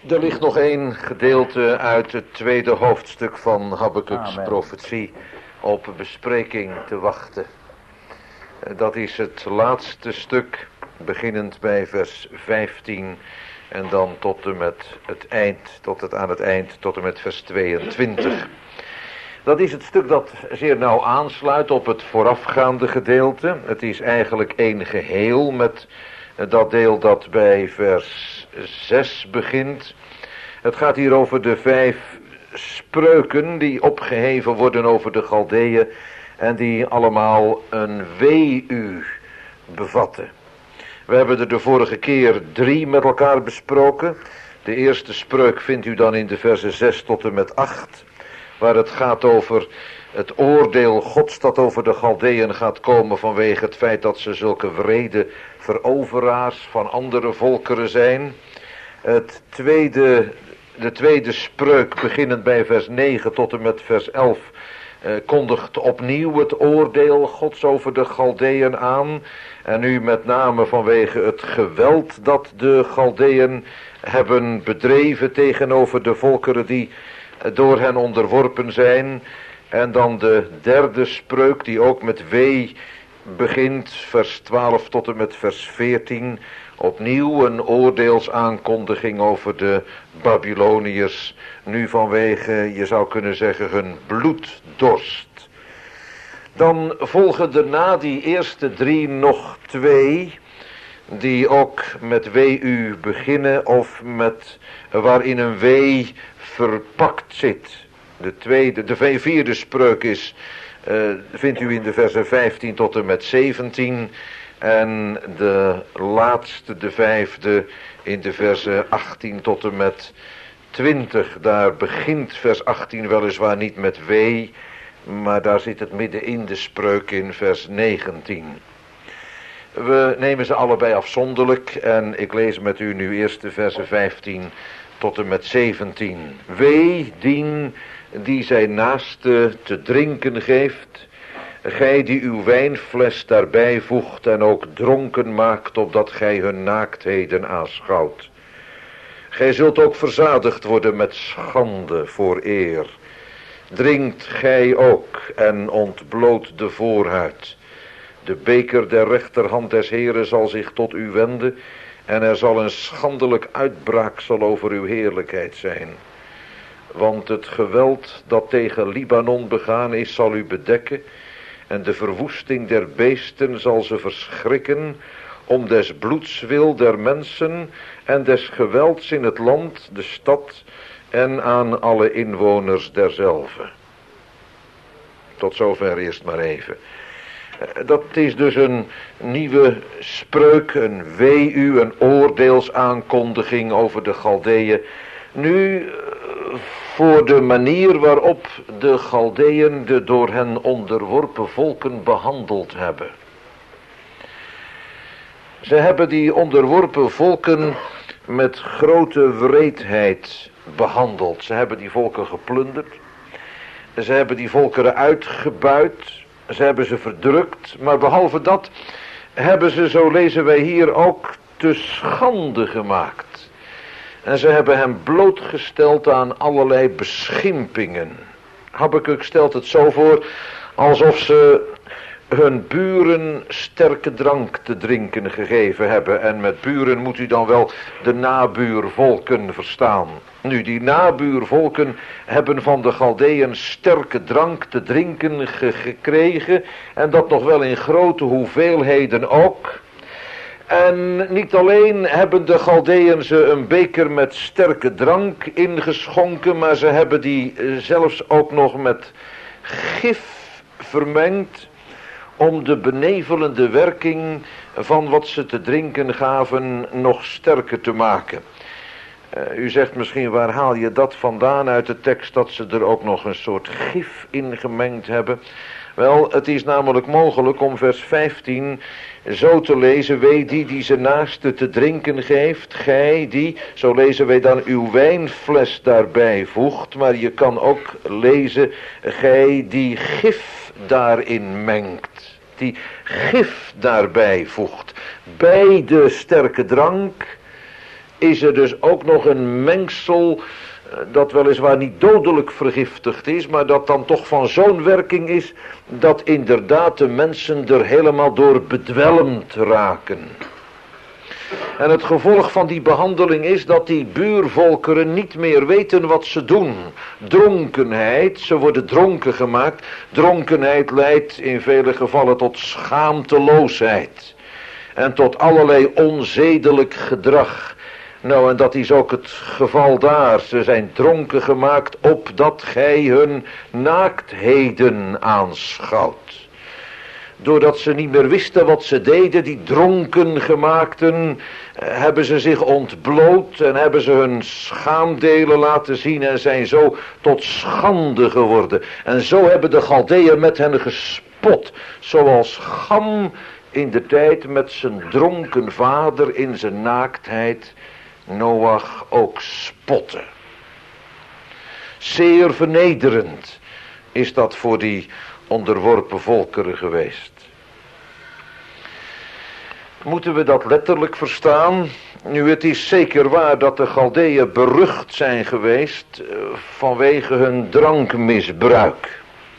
Er ligt nog één gedeelte uit het tweede hoofdstuk van Habakkuks profetie op bespreking te wachten. Dat is het laatste stuk, beginnend bij vers 15 en dan tot en met het eind, tot en met vers 22. Dat is het stuk dat zeer nauw aansluit op het voorafgaande gedeelte. Het is eigenlijk één geheel met dat deel dat bij vers 6 begint. Het gaat hier over de 5 spreuken die opgeheven worden over de Galdeeën en die allemaal een wee-u bevatten. We hebben er de vorige keer 3 met elkaar besproken. De eerste spreuk vindt u dan in de versen 6 tot en met 8, waar het gaat over het oordeel Gods dat over de Galdeeën gaat komen vanwege het feit dat ze zulke wrede veroveraars van andere volkeren zijn. De tweede spreuk, beginnend bij vers 9 tot en met vers 11, kondigt opnieuw het oordeel Gods over de Galdeeën aan. En nu met name vanwege het geweld dat de Galdeeën hebben bedreven tegenover de volkeren die door hen onderworpen zijn. En dan de derde spreuk die ook met wee begint, vers 12 tot en met vers 14. Opnieuw een oordeelsaankondiging over de Babyloniërs. Nu vanwege, je zou kunnen zeggen, hun bloeddorst. Dan volgen er na die eerste 3 nog 2... die ook met wee beginnen of met waarin een wee verpakt zit. De vierde spreuk is, vindt u in de versen 15 tot en met 17... En de laatste, de 5e, in de versen 18 tot en met 20. Daar begint vers 18 weliswaar niet met wee, maar daar zit het midden in de spreuk in vers 19. We nemen ze allebei afzonderlijk en ik lees met u nu eerst de versen 15 tot en met 17. Wee dien die zijn naaste te drinken geeft, gij die uw wijnfles daarbij voegt en ook dronken maakt, opdat gij hun naaktheden aanschouwt. Gij zult ook verzadigd worden met schande voor eer. Drinkt gij ook en ontbloot de voorhuid. De beker der rechterhand des Heeren zal zich tot u wenden, en er zal een schandelijk uitbraaksel over uw heerlijkheid zijn. Want het geweld dat tegen Libanon begaan is, zal u bedekken, en de verwoesting der beesten zal ze verschrikken, om des bloeds wil der mensen en des gewelds in het land, de stad en aan alle inwoners derzelve. Tot zover eerst maar even. Dat is dus een nieuwe spreuk, een wee-u, een oordeelsaankondiging over de Galdeeën. Nu voor de manier waarop de Galdeeën de door hen onderworpen volken behandeld hebben. Ze hebben die onderworpen volken met grote wreedheid behandeld. Ze hebben die volken geplunderd. Ze hebben die volkeren uitgebuit. Ze hebben ze verdrukt. Maar behalve dat hebben ze, zo lezen wij hier, ook te schande gemaakt. En ze hebben hem blootgesteld aan allerlei beschimpingen. Habakuk stelt het zo voor alsof ze hun buren sterke drank te drinken gegeven hebben. En met buren moet u dan wel de nabuurvolken verstaan. Nu, die nabuurvolken hebben van de Galdeeën sterke drank te drinken gekregen. En dat nog wel in grote hoeveelheden ook. En niet alleen hebben de Galdeeën ze een beker met sterke drank ingeschonken, maar ze hebben die zelfs ook nog met gif vermengd om de benevelende werking van wat ze te drinken gaven nog sterker te maken. U zegt misschien, waar haal je dat vandaan uit de tekst dat ze er ook nog een soort gif in gemengd hebben? Wel, het is namelijk mogelijk om vers 15 zo te lezen: wee die ze naaste te drinken geeft, gij die, zo lezen wij dan, uw wijnfles daarbij voegt. Maar je kan ook lezen, gij die gif daarin mengt, die gif daarbij voegt. Bij de sterke drank is er dus ook nog een mengsel dat weliswaar niet dodelijk vergiftigd is, maar dat dan toch van zo'n werking is dat inderdaad de mensen er helemaal door bedwelmd raken. En het gevolg van die behandeling is dat die buurvolkeren niet meer weten wat ze doen. Dronkenheid, ze worden dronken gemaakt. Dronkenheid leidt in vele gevallen tot schaamteloosheid. En tot allerlei onzedelijk gedrag. Nou, en dat is ook het geval daar. Ze zijn dronken gemaakt opdat gij hun naaktheden aanschouwt. Doordat ze niet meer wisten wat ze deden, die dronken gemaakten, hebben ze zich ontbloot en hebben ze hun schaamdelen laten zien en zijn zo tot schande geworden. En zo hebben de Galdeën met hen gespot, zoals Cham in de tijd met zijn dronken vader in zijn naaktheid Noach ook spotte. Zeer vernederend is dat voor die onderworpen volkeren geweest. Moeten we dat letterlijk verstaan? Nu, het is zeker waar dat de Galdeën berucht zijn geweest vanwege hun drankmisbruik.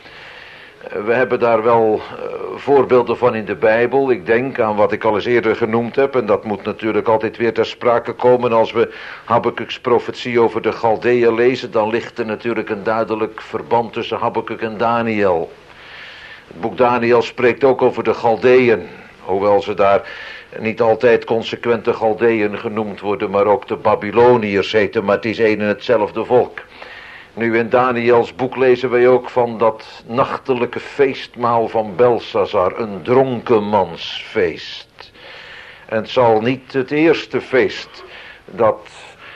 We hebben daar wel voorbeelden van in de Bijbel. Ik denk aan wat ik al eens eerder genoemd heb. En dat moet natuurlijk altijd weer ter sprake komen als we Habakkuks profetie over de Galdeën lezen. Dan ligt er natuurlijk een duidelijk verband tussen Habakkuk en Daniel. Het boek Daniel spreekt ook over de Galdeën. Hoewel ze daar niet altijd consequent de Galdeën genoemd worden, maar ook de Babyloniërs heten. Maar het is één en hetzelfde volk. Nu in Daniels boek lezen wij ook van dat nachtelijke feestmaal van Belshazzar, een dronkenmansfeest. En het zal niet het eerste feest dat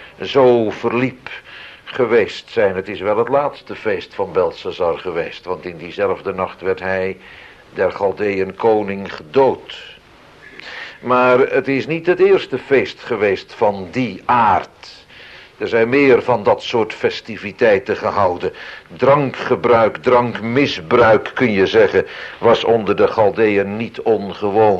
zo verliep geweest zijn. Het is wel het laatste feest van Belshazzar geweest, want in diezelfde nacht werd hij, der Galdeën koning, gedood. Maar het is niet het eerste feest geweest van die aard. Er zijn meer van dat soort festiviteiten gehouden. Drankgebruik, drankmisbruik kun je zeggen, was onder de Galdeën niet ongewoon.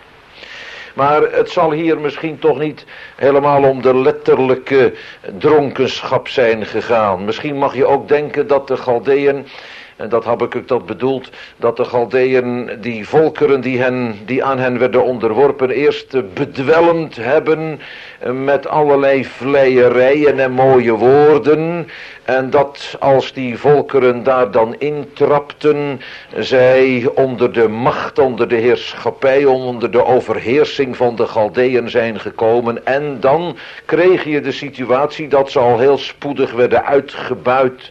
Maar het zal hier misschien toch niet helemaal om de letterlijke dronkenschap zijn gegaan. Misschien mag je ook denken dat de Galdeën, en dat Habakuk dat bedoelt, dat de Galdeën die volkeren die aan hen werden onderworpen eerst bedwelmd hebben met allerlei vleierijen en mooie woorden. En dat als die volkeren daar dan intrapten, zij onder de macht, onder de heerschappij, onder de overheersing van de Galdeën zijn gekomen. En dan kreeg je de situatie dat ze al heel spoedig werden uitgebuit.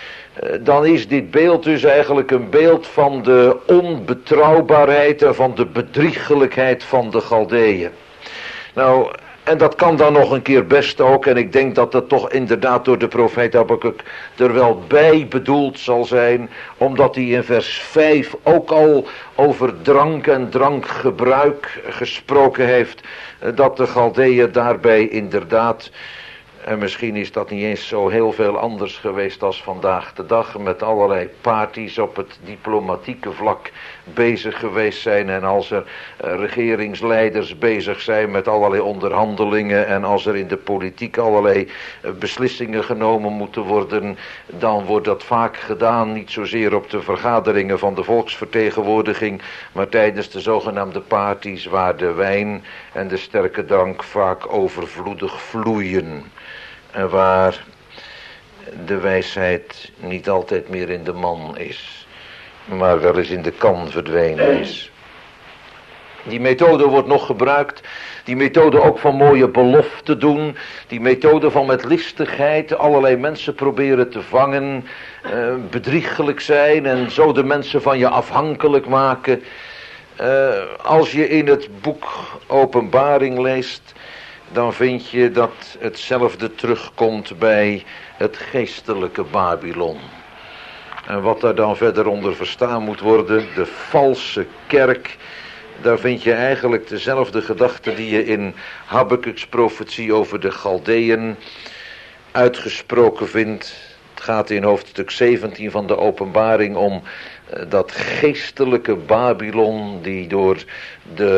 Dan is dit beeld dus eigenlijk een beeld van de onbetrouwbaarheid en van de bedriegelijkheid van de Galdeën. Nou, en dat kan dan nog een keer best ook, en ik denk dat dat toch inderdaad door de profeet Habakuk er wel bij bedoeld zal zijn, omdat hij in vers 5 ook al over drank en drankgebruik gesproken heeft, dat de Galdeën daarbij inderdaad, en misschien is dat niet eens zo heel veel anders geweest als vandaag de dag, met allerlei parties op het diplomatieke vlak bezig geweest zijn. En als er regeringsleiders bezig zijn met allerlei onderhandelingen en als er in de politiek allerlei beslissingen genomen moeten worden, dan wordt dat vaak gedaan, niet zozeer op de vergaderingen van de volksvertegenwoordiging, maar tijdens de zogenaamde parties waar de wijn en de sterke drank vaak overvloedig vloeien. En waar de wijsheid niet altijd meer in de man is, maar wel eens in de kan verdwenen is. Die methode wordt nog gebruikt, die methode ook van mooie beloften doen, die methode van met listigheid allerlei mensen proberen te vangen, bedriegelijk zijn en zo de mensen van je afhankelijk maken. Als je in het boek Openbaring leest, dan vind je dat hetzelfde terugkomt bij het geestelijke Babylon. En wat daar dan verder onder verstaan moet worden, de valse kerk, daar vind je eigenlijk dezelfde gedachte die je in Habakkuks profetie over de Galdeën uitgesproken vindt. Het gaat in hoofdstuk 17 van de Openbaring om dat geestelijke Babylon die door de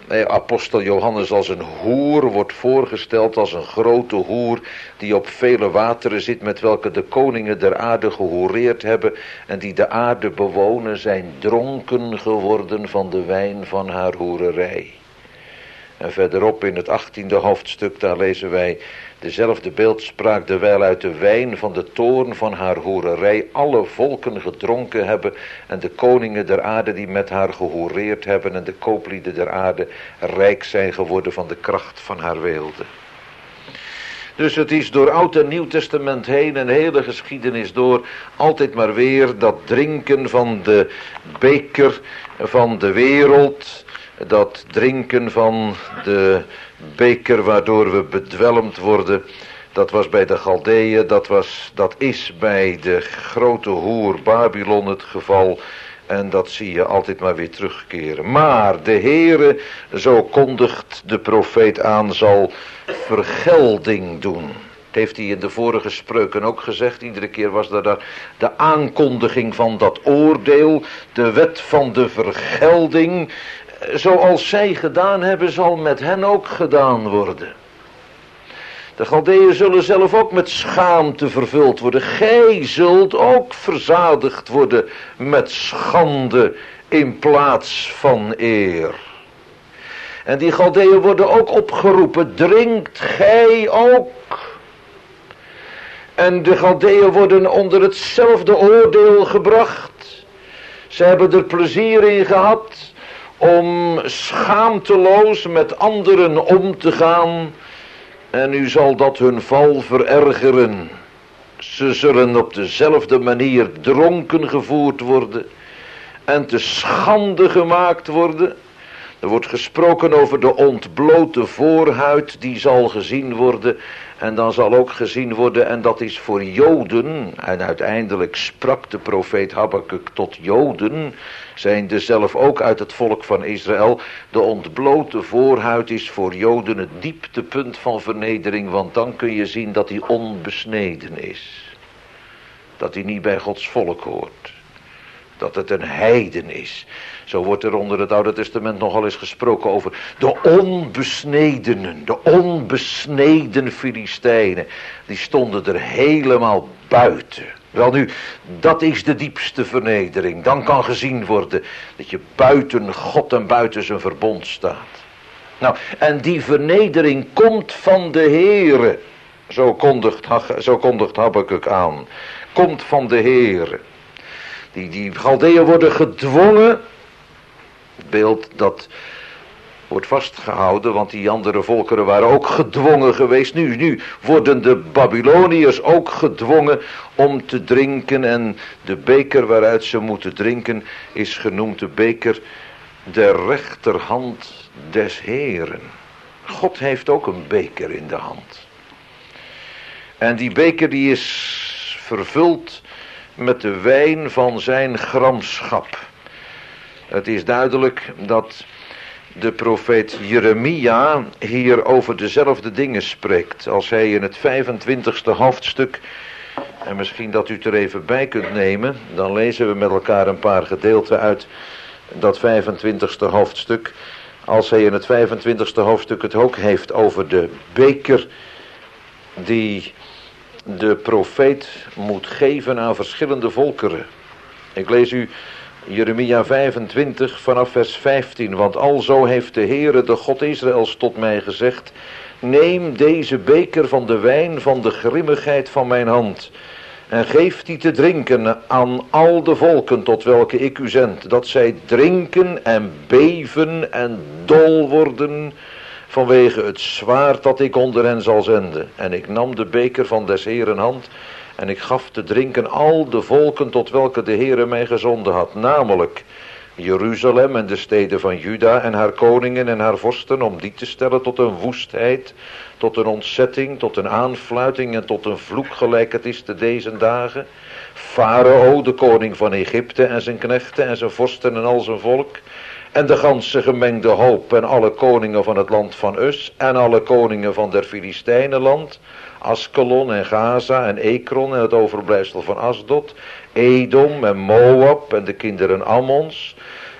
apostel Johannes als een hoer wordt voorgesteld, als een grote hoer die op vele wateren zit, met welke de koningen der aarde gehoereerd hebben en die de aarde bewonen, zijn dronken geworden van de wijn van haar hoererij. En verderop in het 18e hoofdstuk, daar lezen wij dezelfde beeldspraak, terwijl uit de wijn van de toorn van haar hoererij alle volken gedronken hebben en de koningen der aarde die met haar gehoereerd hebben en de kooplieden der aarde rijk zijn geworden van de kracht van haar weelde. Dus het is door Oud en Nieuw Testament heen en de hele geschiedenis door altijd maar weer dat drinken van de beker van de wereld, dat drinken van de beker waardoor we bedwelmd worden. Dat was bij de Galdeeën, dat is bij de grote hoer Babylon het geval. En dat zie je altijd maar weer terugkeren. Maar de Heere, zo kondigt de profeet aan, zal vergelding doen. Dat heeft hij in de vorige spreuken ook gezegd. Iedere keer was daar de aankondiging van dat oordeel, de wet van de vergelding. Zoals zij gedaan hebben, zal met hen ook gedaan worden. De Galdeeën zullen zelf ook met schaamte vervuld worden. Gij zult ook verzadigd worden met schande in plaats van eer. En die Galdeeën worden ook opgeroepen, drinkt gij ook. En de Galdeeën worden onder hetzelfde oordeel gebracht. Ze hebben er plezier in gehad om schaamteloos met anderen om te gaan. En nu zal dat hun val verergeren. Ze zullen op dezelfde manier dronken gevoerd worden en te schande gemaakt worden. Er wordt gesproken over de ontblote voorhuid, die zal gezien worden. En dan zal ook gezien worden, en dat is voor Joden, en uiteindelijk sprak de profeet Habakuk tot Joden, zijnde zelf ook uit het volk van Israël. De ontblote voorhuid is voor Joden het dieptepunt van vernedering, want dan kun je zien dat hij onbesneden is. Dat hij niet bij Gods volk hoort. Dat het een heiden is. Zo wordt er onder het Oude Testament nogal eens gesproken over de onbesnedenen, de onbesneden Filistijnen. Die stonden er helemaal buiten. Welnu, dat is de diepste vernedering. Dan kan gezien worden dat je buiten God en buiten zijn verbond staat. Nou, en die vernedering komt van de Heere. Zo kondigt Habakuk aan. Komt van de Heere. Die Galdeeën worden gedwongen. Het beeld dat wordt vastgehouden, want die andere volkeren waren ook gedwongen geweest. Nu worden de Babyloniërs ook gedwongen om te drinken. En de beker waaruit ze moeten drinken is genoemd de beker der rechterhand des Heeren. God heeft ook een beker in de hand. En die beker die is vervuld met de wijn van zijn gramschap. Het is duidelijk dat de profeet Jeremia hier over dezelfde dingen spreekt. Als hij in het 25e hoofdstuk, en misschien dat u het er even bij kunt nemen, dan lezen we met elkaar een paar gedeelten uit dat 25e hoofdstuk. Als hij in het 25e hoofdstuk het ook heeft over de beker die de profeet moet geven aan verschillende volkeren. Ik lees u Jeremia 25 vanaf vers 15. Want alzo heeft de Heere, de God Israëls, tot mij gezegd: neem deze beker van de wijn van de grimmigheid van mijn hand en geef die te drinken aan al de volken tot welke ik u zend, dat zij drinken en beven en dol worden vanwege het zwaard dat ik onder hen zal zenden. En ik nam de beker van des Heeren hand en ik gaf te drinken al de volken tot welke de Heere mij gezonden had, namelijk Jeruzalem en de steden van Juda en haar koningen en haar vorsten, om die te stellen tot een woestheid, tot een ontzetting, tot een aanfluiting en tot een vloek gelijk het is te deze dagen. Farao, de koning van Egypte en zijn knechten en zijn vorsten en al zijn volk, en de ganse gemengde hoop en alle koningen van het land van Us en alle koningen van der Filistijnenland, Askelon en Gaza en Ekron en het overblijfsel van Asdod, Edom en Moab en de kinderen Ammons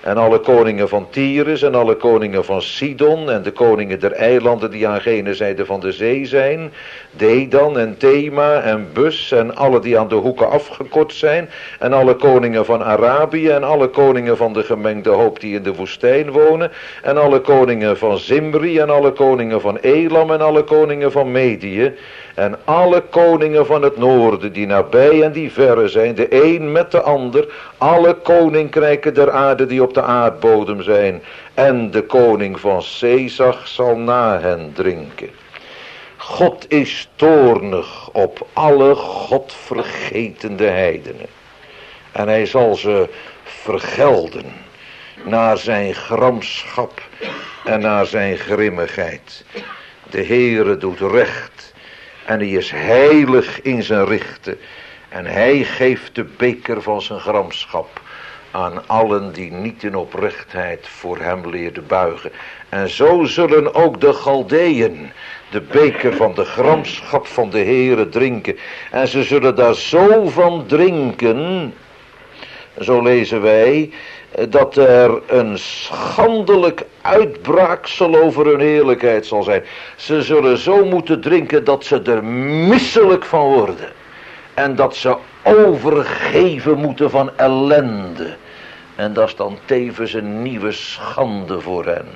en alle koningen van Tyrus en alle koningen van Sidon en de koningen der eilanden die aan gene zijde van de zee zijn, Dedan en Thema en Bus en alle die aan de hoeken afgekort zijn, en alle koningen van Arabië en alle koningen van de gemengde hoop die in de woestijn wonen, en alle koningen van Zimri en alle koningen van Elam en alle koningen van Medië, en alle koningen van het noorden die nabij en die verre zijn, de een met de ander, alle koninkrijken der aarde die op de aardbodem zijn, en de koning van Sezach zal na hen drinken. God is toornig op alle godvergetende heidenen. En hij zal ze vergelden naar zijn gramschap en naar zijn grimmigheid. De Heere doet recht en hij is heilig in zijn richten. En hij geeft de beker van zijn gramschap aan allen die niet in oprechtheid voor hem leerden buigen. En zo zullen ook de Galdeën de beker van de gramschap van de Heere drinken. En ze zullen daar zo van drinken, zo lezen wij, dat er een schandelijk uitbraaksel over hun heerlijkheid zal zijn. Ze zullen zo moeten drinken dat ze er misselijk van worden. En dat ze overgeven moeten van ellende. En dat is dan tevens een nieuwe schande voor hen.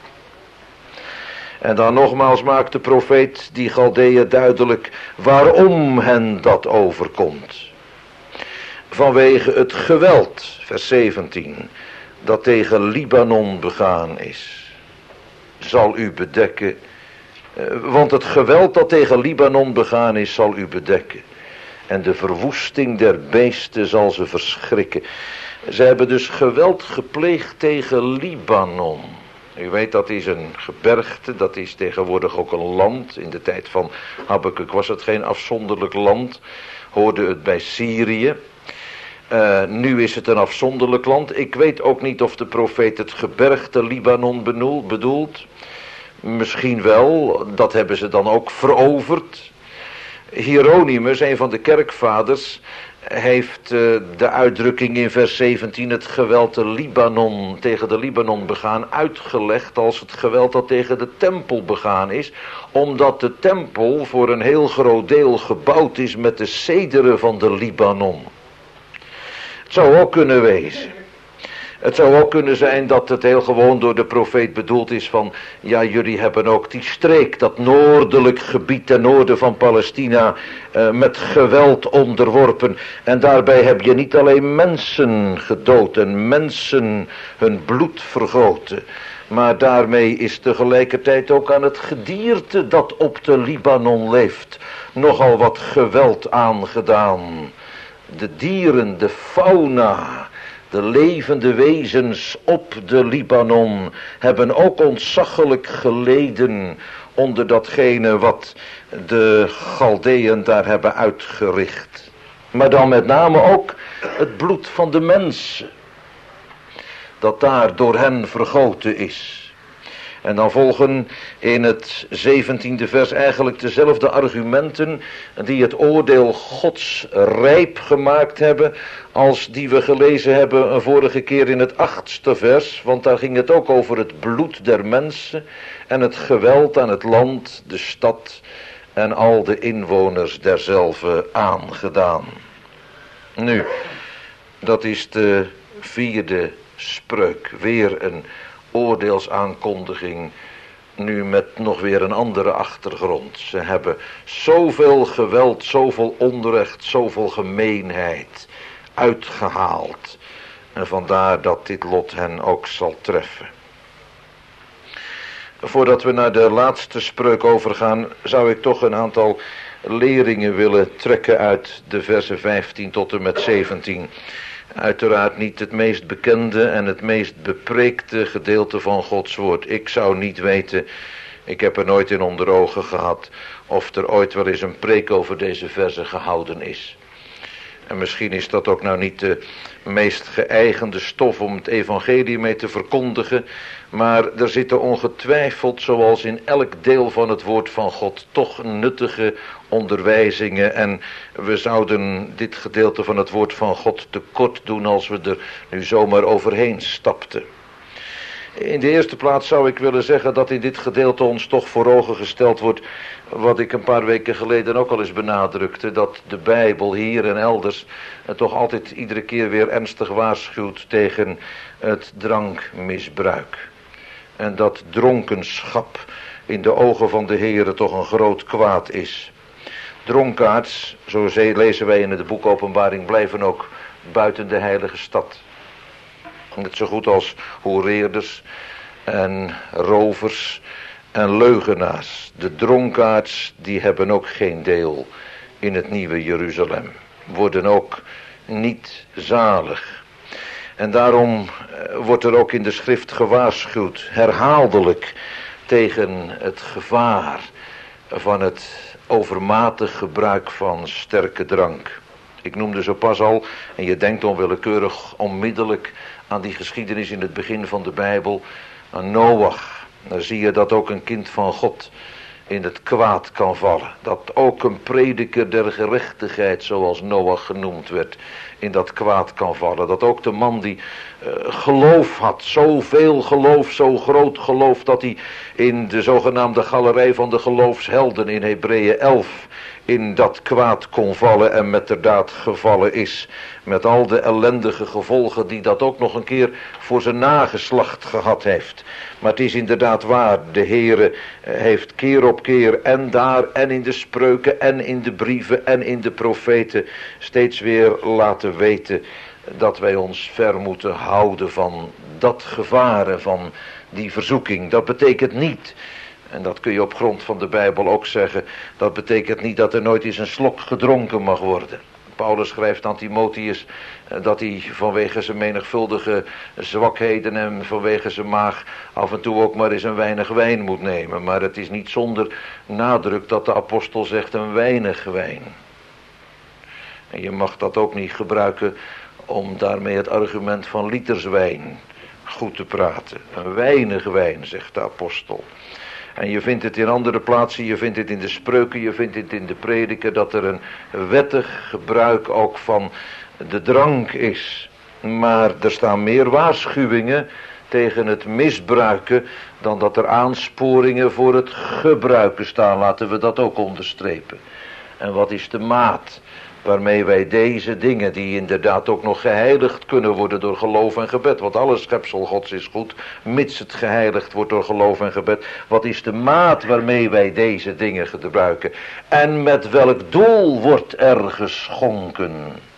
En dan nogmaals maakt de profeet die Galdeeën duidelijk waarom hen dat overkomt. Vanwege het geweld, vers 17, dat tegen Libanon begaan is, zal u bedekken. Want het geweld dat tegen Libanon begaan is, zal u bedekken. En de verwoesting der beesten zal ze verschrikken. Ze hebben dus geweld gepleegd tegen Libanon. U weet, dat is een gebergte, dat is tegenwoordig ook een land. In de tijd van Habakuk was het geen afzonderlijk land, hoorde het bij Syrië. Nu is het een afzonderlijk land. Ik weet ook niet of de profeet het gebergte Libanon bedoelt. Misschien wel, dat hebben ze dan ook veroverd. Hieronymus, een van de kerkvaders, heeft de uitdrukking in vers 17, het geweld tegen de Libanon begaan, uitgelegd als het geweld dat tegen de tempel begaan is, omdat de tempel voor een heel groot deel gebouwd is met de cederen van de Libanon. Het zou ook kunnen wezen. Het zou ook kunnen zijn dat het heel gewoon door de profeet bedoeld is van, ja, jullie hebben ook die streek, dat noordelijk gebied ten noorden van Palestina, met geweld onderworpen. En daarbij heb je niet alleen mensen gedood en mensen hun bloed vergoten, maar daarmee is tegelijkertijd ook aan het gedierte dat op de Libanon leeft nogal wat geweld aangedaan. De dieren, de fauna, de levende wezens op de Libanon hebben ook ontzaglijk geleden onder datgene wat de Galdeën daar hebben uitgericht. Maar dan met name ook het bloed van de mensen, dat daar door hen vergoten is. En dan volgen in het 17e vers eigenlijk dezelfde argumenten die het oordeel Gods rijp gemaakt hebben als die we gelezen hebben een vorige keer in het 8e vers. Want daar ging het ook over het bloed der mensen en het geweld aan het land, de stad en al de inwoners derzelve aangedaan. Nu, dat is de 4e spreuk, weer een oordeelsaankondiging, nu met nog weer een andere achtergrond. Ze hebben zoveel geweld, zoveel onrecht, zoveel gemeenheid uitgehaald. En vandaar dat dit lot hen ook zal treffen. Voordat we naar de laatste spreuk overgaan, zou ik toch een aantal leringen willen trekken uit de versen 15 tot en met 17. Uiteraard niet het meest bekende en het meest bepreekte gedeelte van Gods woord. Ik zou niet weten, ik heb er nooit in onder ogen gehad, of er ooit wel eens een preek over deze versen gehouden is. En misschien is dat ook nou niet de meest geëigende stof om het evangelie mee te verkondigen, maar er zitten ongetwijfeld, zoals in elk deel van het woord van God, toch nuttige onderwijzingen. En we zouden dit gedeelte van het woord van God tekort doen als we er nu zomaar overheen stapten. In de eerste plaats zou ik willen zeggen dat in dit gedeelte ons toch voor ogen gesteld wordt wat ik een paar weken geleden ook al eens benadrukte, dat de Bijbel hier en elders toch altijd iedere keer weer ernstig waarschuwt tegen het drankmisbruik. En dat dronkenschap in de ogen van de Heere toch een groot kwaad is. Dronkaards, zo lezen wij in het boek Openbaring, blijven ook buiten de heilige stad. Net zo goed als hoereerders en rovers en leugenaars. De dronkaards, die hebben ook geen deel in het nieuwe Jeruzalem. Worden ook niet zalig. En daarom wordt er ook in de schrift gewaarschuwd, herhaaldelijk, tegen het gevaar van het overmatig gebruik van sterke drank. Ik noemde zo pas al, en je denkt onwillekeurig onmiddellijk aan die geschiedenis in het begin van de Bijbel, aan Noach. Dan zie je dat ook een kind van God in het kwaad kan vallen. Dat ook een prediker der gerechtigheid, zoals Noach genoemd werd, in dat kwaad kan vallen. Dat ook de man die geloof had, zoveel geloof, zo groot geloof, dat hij in de zogenaamde galerij van de geloofshelden in Hebreeën 11 in dat kwaad kon vallen en metterdaad gevallen is. Met al de ellendige gevolgen die dat ook nog een keer voor zijn nageslacht gehad heeft. Maar het is inderdaad waar, de Heere heeft keer op keer en daar en in de spreuken en in de brieven en in de profeten steeds weer laten weten dat wij ons ver moeten houden van dat gevaren, van die verzoeking. Dat betekent niet, en dat kun je op grond van de Bijbel ook zeggen, dat betekent niet dat er nooit eens een slok gedronken mag worden. Paulus schrijft aan Timotheus dat hij vanwege zijn menigvuldige zwakheden en vanwege zijn maag af en toe ook maar eens een weinig wijn moet nemen. Maar het is niet zonder nadruk dat de apostel zegt een weinig wijn. En je mag dat ook niet gebruiken om daarmee het argument van liters wijn goed te praten. Een weinig wijn, zegt de apostel. En je vindt het in andere plaatsen, je vindt het in de spreuken, je vindt het in de prediken, dat er een wettig gebruik ook van de drank is. Maar er staan meer waarschuwingen tegen het misbruiken dan dat er aansporingen voor het gebruiken staan. Laten we dat ook onderstrepen. En wat is de maat waarmee wij deze dingen, die inderdaad ook nog geheiligd kunnen worden door geloof en gebed, want alle schepsel Gods is goed, mits het geheiligd wordt door geloof en gebed. Wat is de maat waarmee wij deze dingen gebruiken? En met welk doel wordt er geschonken?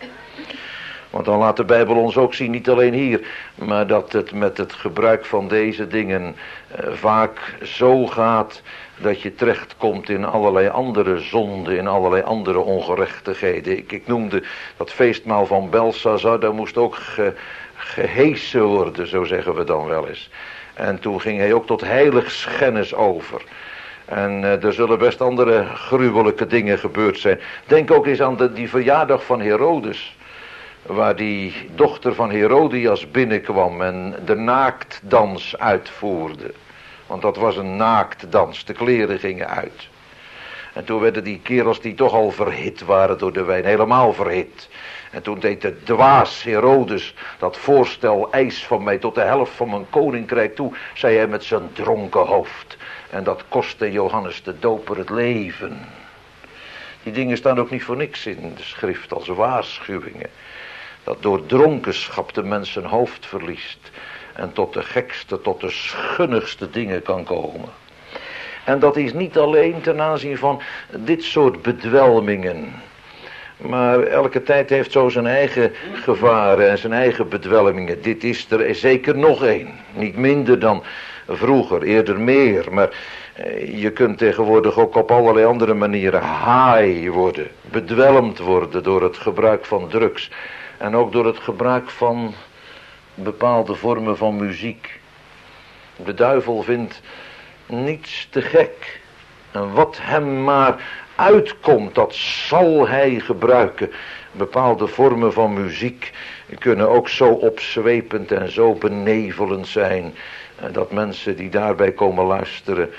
Want dan laat de Bijbel ons ook zien, niet alleen hier, maar dat het met het gebruik van deze dingen vaak zo gaat dat je terechtkomt in allerlei andere zonden, in allerlei andere ongerechtigheden. Ik noemde dat feestmaal van Belshazzar, daar moest ook gehesen worden, zo zeggen we dan wel eens. En toen ging hij ook tot heiligschennis over. En er zullen best andere gruwelijke dingen gebeurd zijn. Denk ook eens aan die verjaardag van Herodes, waar die dochter van Herodias binnenkwam en de naaktdans uitvoerde. Want dat was een naaktdans, de kleren gingen uit. En toen werden die kerels die toch al verhit waren door de wijn, helemaal verhit. En toen deed de dwaas Herodes dat voorstel, eis van mij tot de helft van mijn koninkrijk toe, zei hij met zijn dronken hoofd. En dat kostte Johannes de Doper het leven. Die dingen staan ook niet voor niks in de schrift als waarschuwingen. Dat door dronkenschap de mens zijn hoofd verliest. En tot de gekste, tot de schunnigste dingen kan komen. En dat is niet alleen ten aanzien van dit soort bedwelmingen. Maar elke tijd heeft zo zijn eigen gevaren en zijn eigen bedwelmingen. Dit is er zeker nog één. Niet minder dan vroeger, eerder meer. Maar je kunt tegenwoordig ook op allerlei andere manieren high worden. Bedwelmd worden door het gebruik van drugs. En ook door het gebruik van bepaalde vormen van muziek. De duivel vindt niets te gek. En wat hem maar uitkomt, dat zal hij gebruiken. Bepaalde vormen van muziek kunnen ook zo opzwepend en zo benevelend zijn, dat mensen die daarbij komen luisteren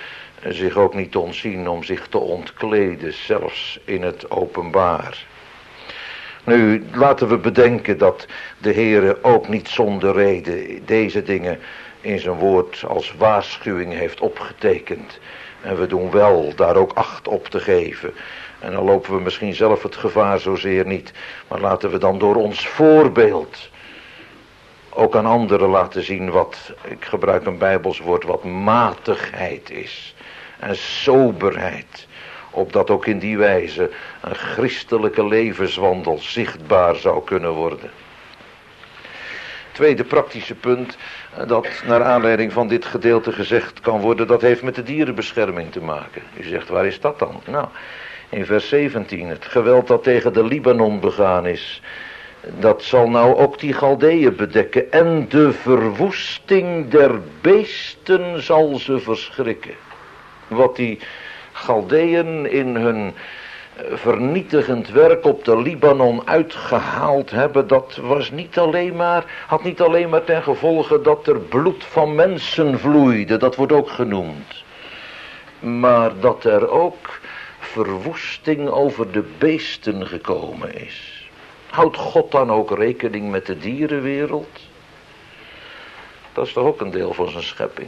zich ook niet ontzien om zich te ontkleden, zelfs in het openbaar. Nu, laten we bedenken dat de Heere ook niet zonder reden deze dingen in zijn woord als waarschuwing heeft opgetekend. En we doen wel daar ook acht op te geven. En dan lopen we misschien zelf het gevaar zozeer niet. Maar laten we dan door ons voorbeeld ook aan anderen laten zien wat, ik gebruik een Bijbels woord, wat matigheid is. En soberheid. Opdat ook in die wijze een christelijke levenswandel zichtbaar zou kunnen worden. Tweede praktische punt dat naar aanleiding van dit gedeelte gezegd kan worden, dat heeft met de dierenbescherming te maken. U zegt, waar is dat dan? Nou, in vers 17, het geweld dat tegen de Libanon begaan is, dat zal nou ook die Galdeeën bedekken. En de verwoesting der beesten zal ze verschrikken. Wat die Galdeeën in hun vernietigend werk op de Libanon uitgehaald hebben, dat was had niet alleen maar ten gevolge dat er bloed van mensen vloeide, dat wordt ook genoemd. Maar dat er ook verwoesting over de beesten gekomen is. Houdt God dan ook rekening met de dierenwereld? Dat is toch ook een deel van zijn schepping.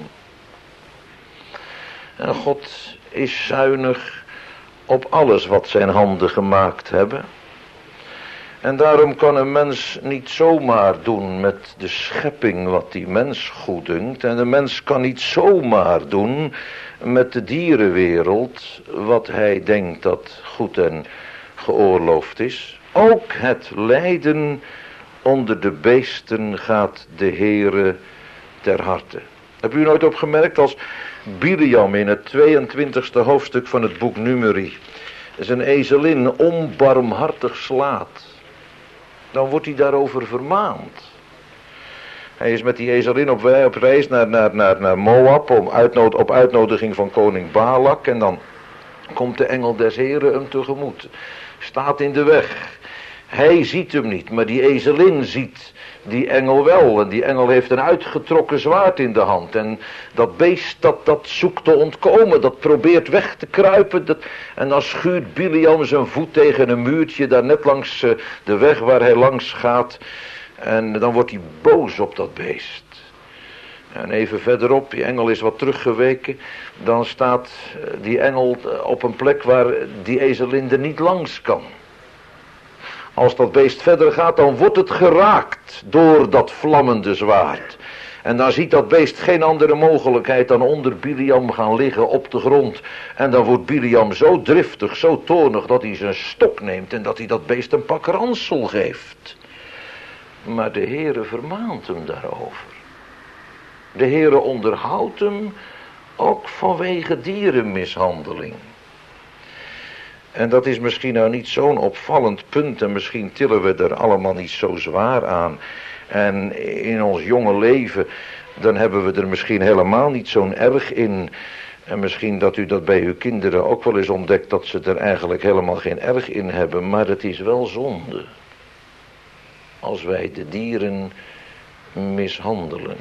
En God is zuinig op alles wat zijn handen gemaakt hebben. En daarom kan een mens niet zomaar doen met de schepping wat die mens goeddunkt. En de mens kan niet zomaar doen met de dierenwereld wat hij denkt dat goed en geoorloofd is. Ook het lijden onder de beesten gaat de Heere ter harte. Heb u nooit opgemerkt als Biliam in het 22e hoofdstuk van het boek Numeri zijn ezelin onbarmhartig slaat, dan wordt hij daarover vermaand. Hij is met die ezelin op reis naar Moab op uitnodiging van koning Balak, en dan komt de engel des Heren hem tegemoet. Staat in de weg. Hij ziet hem niet, maar die ezelin ziet die engel wel. En die engel heeft een uitgetrokken zwaard in de hand. En dat beest dat zoekt te ontkomen, dat probeert weg te kruipen. En dan schuurt Biliam zijn voet tegen een muurtje daar net langs de weg waar hij langs gaat. En dan wordt hij boos op dat beest. En even verderop, die engel is wat teruggeweken. Dan staat die engel op een plek waar die ezelin er niet langs kan. Als dat beest verder gaat, dan wordt het geraakt door dat vlammende zwaard. En dan ziet dat beest geen andere mogelijkheid dan onder Biliam gaan liggen op de grond. En dan wordt Biliam zo driftig, zo toornig, dat hij zijn stok neemt en dat hij dat beest een pak ransel geeft. Maar de Heere vermaant hem daarover. De Heere onderhoudt hem ook vanwege dierenmishandeling. En dat is misschien nou niet zo'n opvallend punt en misschien tillen we er allemaal niet zo zwaar aan. En in ons jonge leven, dan hebben we er misschien helemaal niet zo'n erg in. En misschien dat u dat bij uw kinderen ook wel eens ontdekt, dat ze er eigenlijk helemaal geen erg in hebben. Maar het is wel zonde als wij de dieren mishandelen.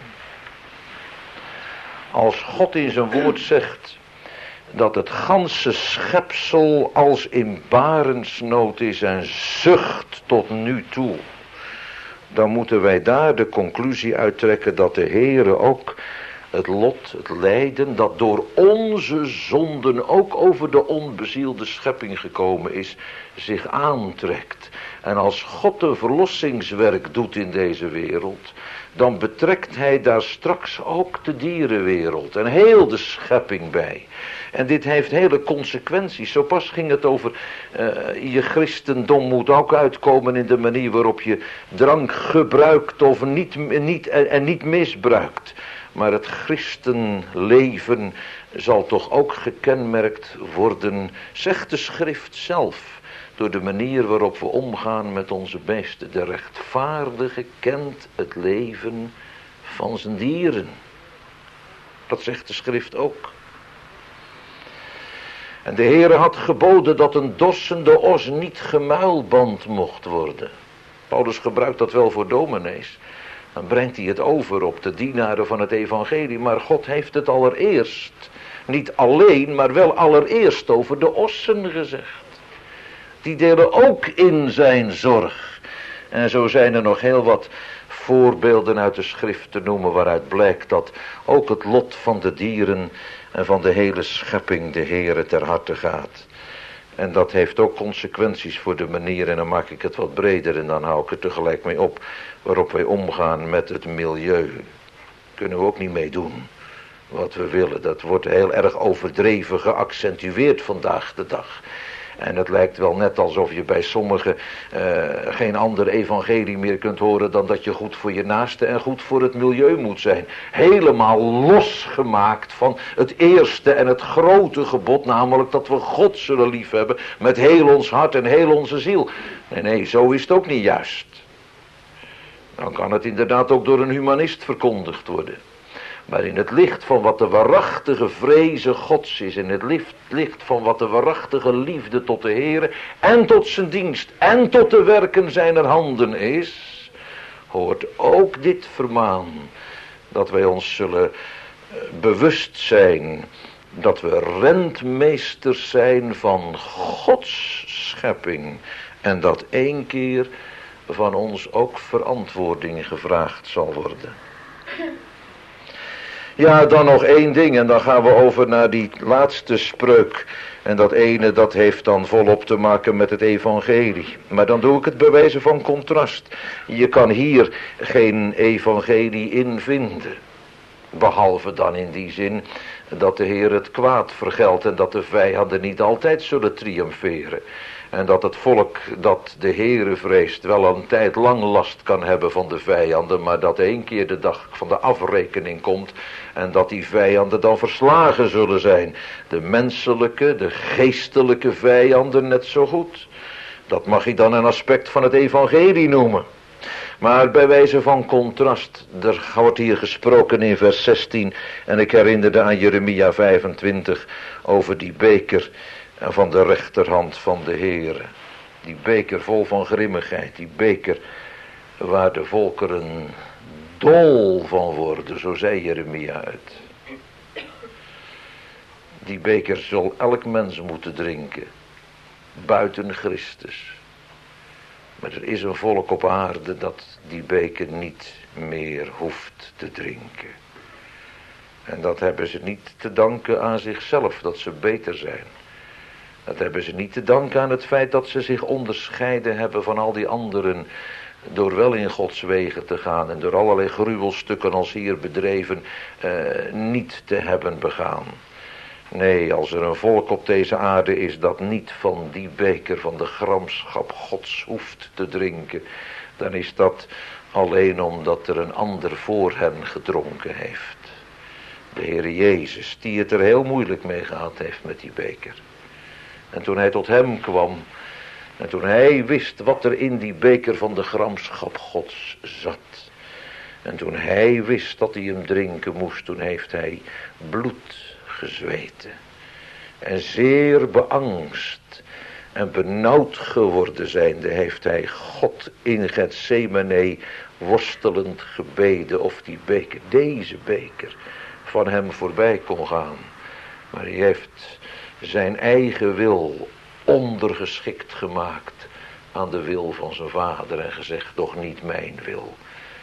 Als God in zijn woord zegt dat het ganse schepsel als in barensnood is en zucht tot nu toe, dan moeten wij daar de conclusie uittrekken dat de Heere ook het lot, het lijden dat door onze zonden ook over de onbezielde schepping gekomen is, zich aantrekt. En als God een verlossingswerk doet in deze wereld, dan betrekt hij daar straks ook de dierenwereld en heel de schepping bij. En dit heeft hele consequenties. Zo pas ging het over je christendom moet ook uitkomen in de manier waarop je drank gebruikt of niet misbruikt. Maar het christenleven zal toch ook gekenmerkt worden, zegt de schrift zelf, door de manier waarop we omgaan met onze beesten. De rechtvaardige kent het leven van zijn dieren. Dat zegt de schrift ook. En de Heere had geboden dat een dorsende os niet gemuilband mocht worden. Paulus gebruikt dat wel voor dominees. Dan brengt hij het over op de dienaren van het evangelie. Maar God heeft het allereerst niet alleen, maar wel allereerst over de ossen gezegd. Die delen ook in zijn zorg. En zo zijn er nog heel wat voorbeelden uit de schrift te noemen, waaruit blijkt dat ook het lot van de dieren en van de hele schepping de Heere ter harte gaat. En dat heeft ook consequenties voor de manier, en dan maak ik het wat breder en dan hou ik er tegelijk mee op, waarop wij omgaan met het milieu. Kunnen we ook niet mee doen wat we willen. Dat wordt heel erg overdreven geaccentueerd vandaag de dag. En het lijkt wel net alsof je bij sommigen geen ander evangelie meer kunt horen dan dat je goed voor je naaste en goed voor het milieu moet zijn. Helemaal losgemaakt van het eerste en het grote gebod, namelijk dat we God zullen liefhebben met heel ons hart en heel onze ziel. Nee, zo is het ook niet juist. Dan kan het inderdaad ook door een humanist verkondigd worden. Maar in het licht van wat de waarachtige vreze Gods is, in het licht van wat de waarachtige liefde tot de Heere en tot zijn dienst en tot de werken zijner handen is, hoort ook dit vermaan, dat wij ons zullen bewust zijn dat we rentmeesters zijn van Gods schepping en dat één keer van ons ook verantwoording gevraagd zal worden. Ja, dan nog één ding en dan gaan we over naar die laatste spreuk. En dat ene, dat heeft dan volop te maken met het evangelie. Maar dan doe ik het bij wijze van contrast. Je kan hier geen evangelie in vinden. Behalve dan in die zin dat de Heer het kwaad vergeldt en dat de vijanden niet altijd zullen triomferen. En dat het volk dat de Heere vreest wel een tijd lang last kan hebben van de vijanden. Maar dat één keer de dag van de afrekening komt. En dat die vijanden dan verslagen zullen zijn. De menselijke, de geestelijke vijanden net zo goed. Dat mag je dan een aspect van het evangelie noemen. Maar bij wijze van contrast, er wordt hier gesproken in vers 16. En ik herinnerde aan Jeremia 25 over die beker en van de rechterhand van de Heere. Die beker vol van grimmigheid. Die beker waar de volkeren dol van worden. Zo zei Jeremia het. Die beker zal elk mens moeten drinken. Buiten Christus. Maar er is een volk op aarde dat die beker niet meer hoeft te drinken. En dat hebben ze niet te danken aan zichzelf, dat ze beter zijn. Dat hebben ze niet te danken aan het feit dat ze zich onderscheiden hebben van al die anderen, door wel in Gods wegen te gaan en door allerlei gruwelstukken als hier bedreven niet te hebben begaan. Nee, als er een volk op deze aarde is dat niet van die beker van de gramschap Gods hoeft te drinken, dan is dat alleen omdat er een ander voor hen gedronken heeft. De Heer Jezus, die het er heel moeilijk mee gehad heeft met die beker. En toen hij tot hem kwam, en toen hij wist wat er in die beker van de gramschap Gods zat, en toen hij wist dat hij hem drinken moest, toen heeft hij bloed gezweten. En zeer beangst en benauwd geworden zijnde, heeft hij God in Getsemane worstelend gebeden of die beker, deze beker, van hem voorbij kon gaan. Maar hij heeft zijn eigen wil ondergeschikt gemaakt aan de wil van zijn vader en gezegd, toch niet mijn wil,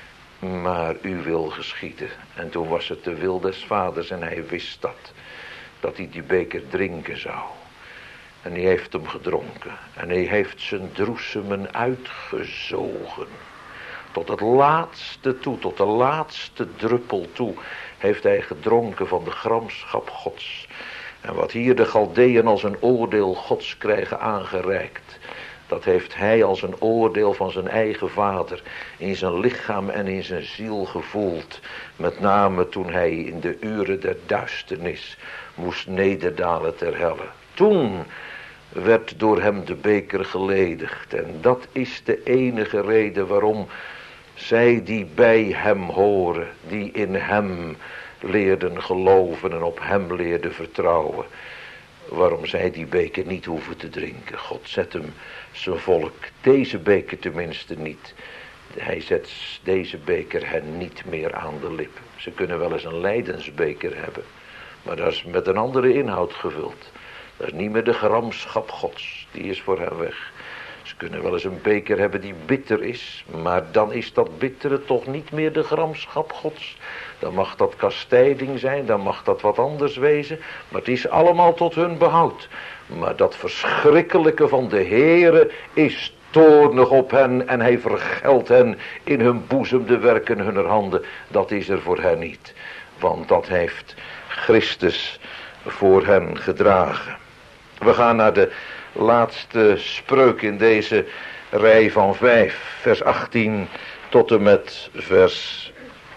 maar uw wil geschieden. En toen was het de wil des vaders en hij wist dat hij die beker drinken zou. En hij heeft hem gedronken en hij heeft zijn droesemen uitgezogen. Tot het laatste toe, tot de laatste druppel toe, heeft hij gedronken van de gramschap Gods. En wat hier de Galdeën als een oordeel Gods krijgen aangereikt, dat heeft hij als een oordeel van zijn eigen vader in zijn lichaam en in zijn ziel gevoeld. Met name toen hij in de uren der duisternis moest nederdalen ter helle. Toen werd door hem de beker geledigd. En dat is de enige reden waarom zij die bij hem horen, die in hem leerden geloven en op hem leerden vertrouwen, waarom zij die beker niet hoeven te drinken. God zet hem zijn volk, deze beker tenminste niet. Hij zet deze beker hen niet meer aan de lippen. Ze kunnen wel eens een lijdensbeker hebben, Maar dat is met een andere inhoud gevuld. Dat is niet meer de gramschap Gods. Die is voor hen weg. Ze kunnen wel eens een beker hebben die bitter is. Maar dan is dat bittere toch niet meer de gramschap Gods. Dan mag dat kastijding zijn. Dan mag dat wat anders wezen. Maar het is allemaal tot hun behoud. Maar dat verschrikkelijke van de Heere is toornig op hen. En hij vergeldt hen in hun boezem de werken hunner handen. Dat is er voor hen niet. Want dat heeft Christus voor hen gedragen. We gaan naar de laatste spreuk in deze rij van 5. Vers 18 tot en met vers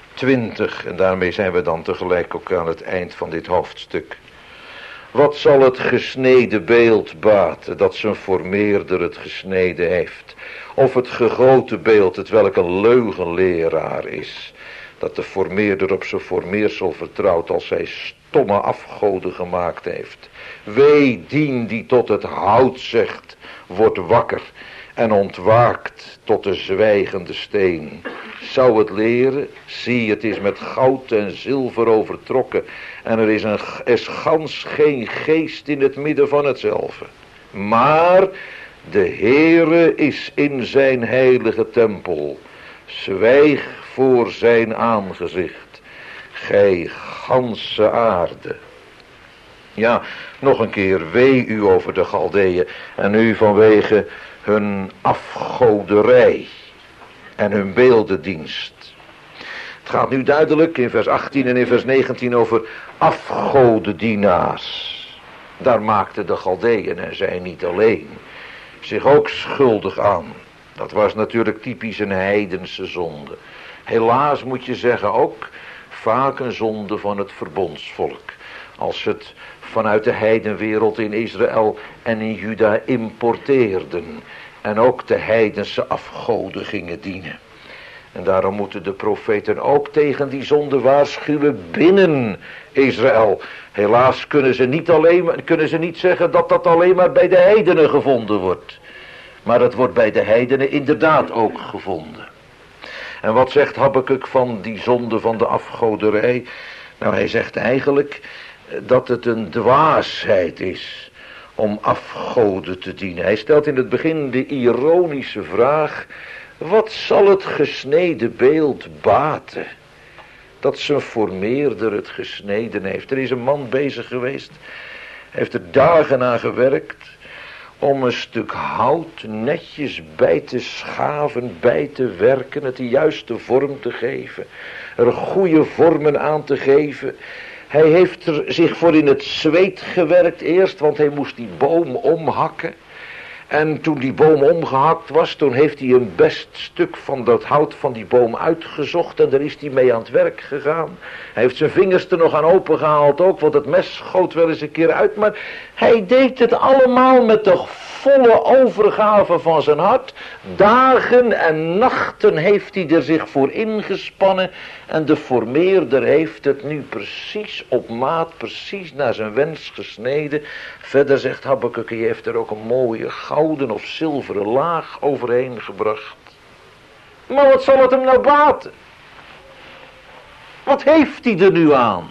20. En daarmee zijn we dan tegelijk ook aan het eind van dit hoofdstuk. Wat zal het gesneden beeld baten, dat zijn formeerder het gesneden heeft? Of het gegoten beeld, het welk een leugenleraar is, dat de formeerder op zijn formeersel vertrouwt als hij stomme afgoden gemaakt heeft. Wee dien die tot het hout zegt, wordt wakker en ontwaakt tot de zwijgende steen. Zou het leren? Zie, het is met goud en zilver overtrokken en er is gans geen geest in het midden van hetzelfde. Maar de Heere is in zijn heilige tempel. Zwijg voor zijn aangezicht, gij ganse aarde. Ja, nog een keer, wee u over de Galdeeën en u vanwege hun afgoderij en hun beeldendienst. Het gaat nu duidelijk in vers 18 en in vers 19 over afgodendienaars. Daar maakten de Galdeeën en zij niet alleen zich ook schuldig aan. Dat was natuurlijk typisch een heidense zonde. Helaas moet je zeggen ook vaak een zonde van het verbondsvolk. Als het vanuit de heidenwereld in Israël en in Juda importeerden. En ook de heidense afgoden gingen dienen. En daarom moeten de profeten ook tegen die zonde waarschuwen binnen Israël. Helaas kunnen ze niet zeggen dat dat alleen maar bij de heidenen gevonden wordt. Maar het wordt bij de heidenen inderdaad ook gevonden. En wat zegt Habakuk van die zonde van de afgoderij? Nou, hij zegt eigenlijk dat het een dwaasheid is om afgoden te dienen. Hij stelt in het begin de ironische vraag: wat zal het gesneden beeld baten, dat zijn formeerder het gesneden heeft? Er is een man bezig geweest, heeft er dagen aan gewerkt om een stuk hout netjes bij te schaven, bij te werken, het de juiste vorm te geven, er goede vormen aan te geven. Hij heeft er zich voor in het zweet gewerkt eerst, want hij moest die boom omhakken. En toen die boom omgehakt was, toen heeft hij een best stuk van dat hout van die boom uitgezocht en daar is hij mee aan het werk gegaan. Hij heeft zijn vingers er nog aan opengehaald ook, want het mes schoot wel eens een keer uit. Maar hij deed het allemaal met de volle overgave van zijn hart. Dagen en nachten heeft hij er zich voor ingespannen. En de formeerder heeft het nu precies op maat, precies naar zijn wens gesneden. Verder zegt Habakuk, hij heeft er ook een mooie gouden of zilveren laag overheen gebracht. Maar wat zal het hem nou baten? Wat heeft hij er nu aan?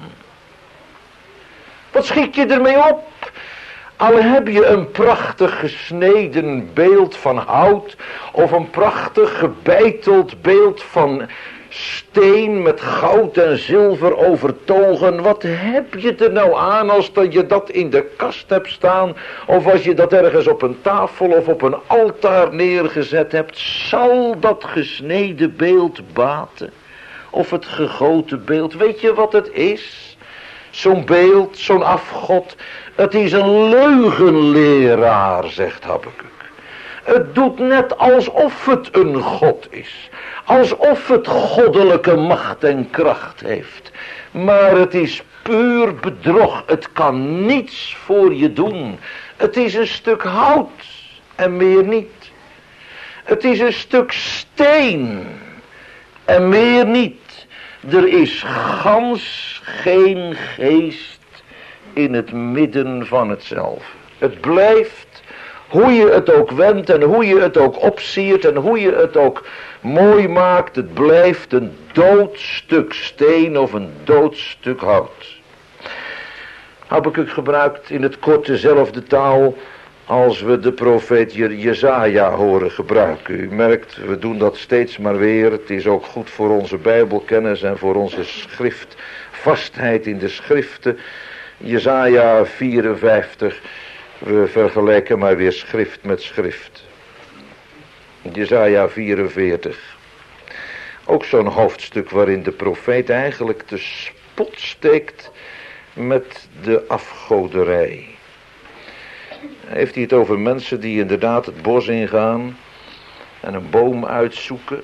Wat schiet je ermee op? Al heb je een prachtig gesneden beeld van hout of een prachtig gebeiteld beeld van steen met goud en zilver overtogen. Wat heb je er nou aan als dat je dat in de kast hebt staan, of als je dat ergens op een tafel of op een altaar neergezet hebt? Zal dat gesneden beeld baten? Of het gegoten beeld? Weet je wat het is? Zo'n beeld, zo'n afgod, het is een leugenleraar, zegt Habakuk. Het doet net alsof het een god is. Alsof het goddelijke macht en kracht heeft. Maar het is puur bedrog. Het kan niets voor je doen. Het is een stuk hout en meer niet. Het is een stuk steen en meer niet. Er is gans geen geest in het midden van hetzelfde. Het blijft, hoe je het ook wendt en hoe je het ook opsiert en hoe je het ook mooi maakt, het blijft een dood stuk steen of een dood stuk hout. Habakuk gebruikt in het kort dezelfde taal als we de profeet Jesaja horen gebruiken. U merkt, we doen dat steeds maar weer. Het is ook goed voor onze bijbelkennis en voor onze schriftvastheid in de schriften. Jesaja 54, we vergelijken maar weer schrift met schrift. Jesaja 44. Ook zo'n hoofdstuk waarin de profeet eigenlijk de spot steekt met de afgoderij. Heeft hij het over mensen die inderdaad het bos ingaan en een boom uitzoeken.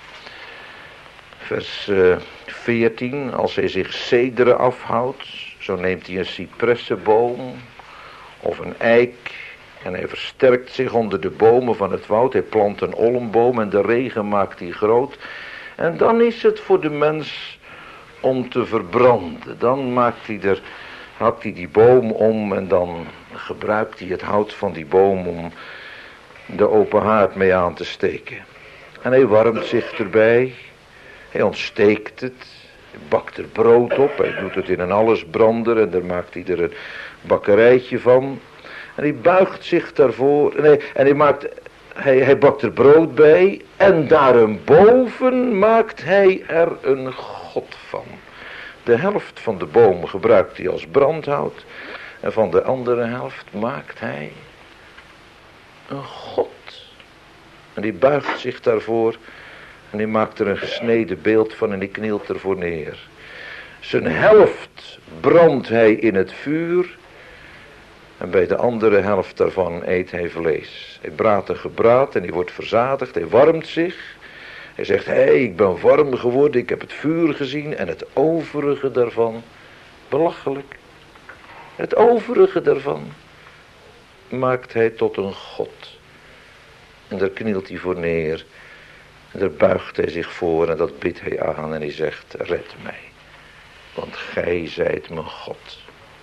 Vers 14, als hij zich cederen afhoudt, zo neemt hij een cipressenboom of een eik en hij versterkt zich onder de bomen van het woud. Hij plant een olmboom en de regen maakt hij groot. En dan is het voor de mens om te verbranden. Dan hakt hij die boom om en dan gebruikt hij het hout van die boom om de open haard mee aan te steken. En hij warmt zich erbij. Hij ontsteekt het. Hij bakt er brood op. Hij doet het in een allesbrander en daar maakt hij er een bakkerijtje van. En hij buigt zich daarvoor. En hij bakt er brood bij. En daarboven maakt hij er een god van. De helft van de boom gebruikt hij als brandhout. En van de andere helft maakt hij een god. En die buigt zich daarvoor. En die maakt er een gesneden beeld van en die knielt ervoor neer. Zijn helft brandt hij in het vuur. En bij de andere helft daarvan eet hij vlees. Hij braadt een gebraad en hij wordt verzadigd. Hij warmt zich. Hij zegt, ik ben warm geworden. Ik heb het vuur gezien. En het overige daarvan, belachelijk. Het overige daarvan maakt hij tot een god. En daar knielt hij voor neer. En daar buigt hij zich voor en dat bidt hij aan en hij zegt, red mij. Want gij zijt mijn God.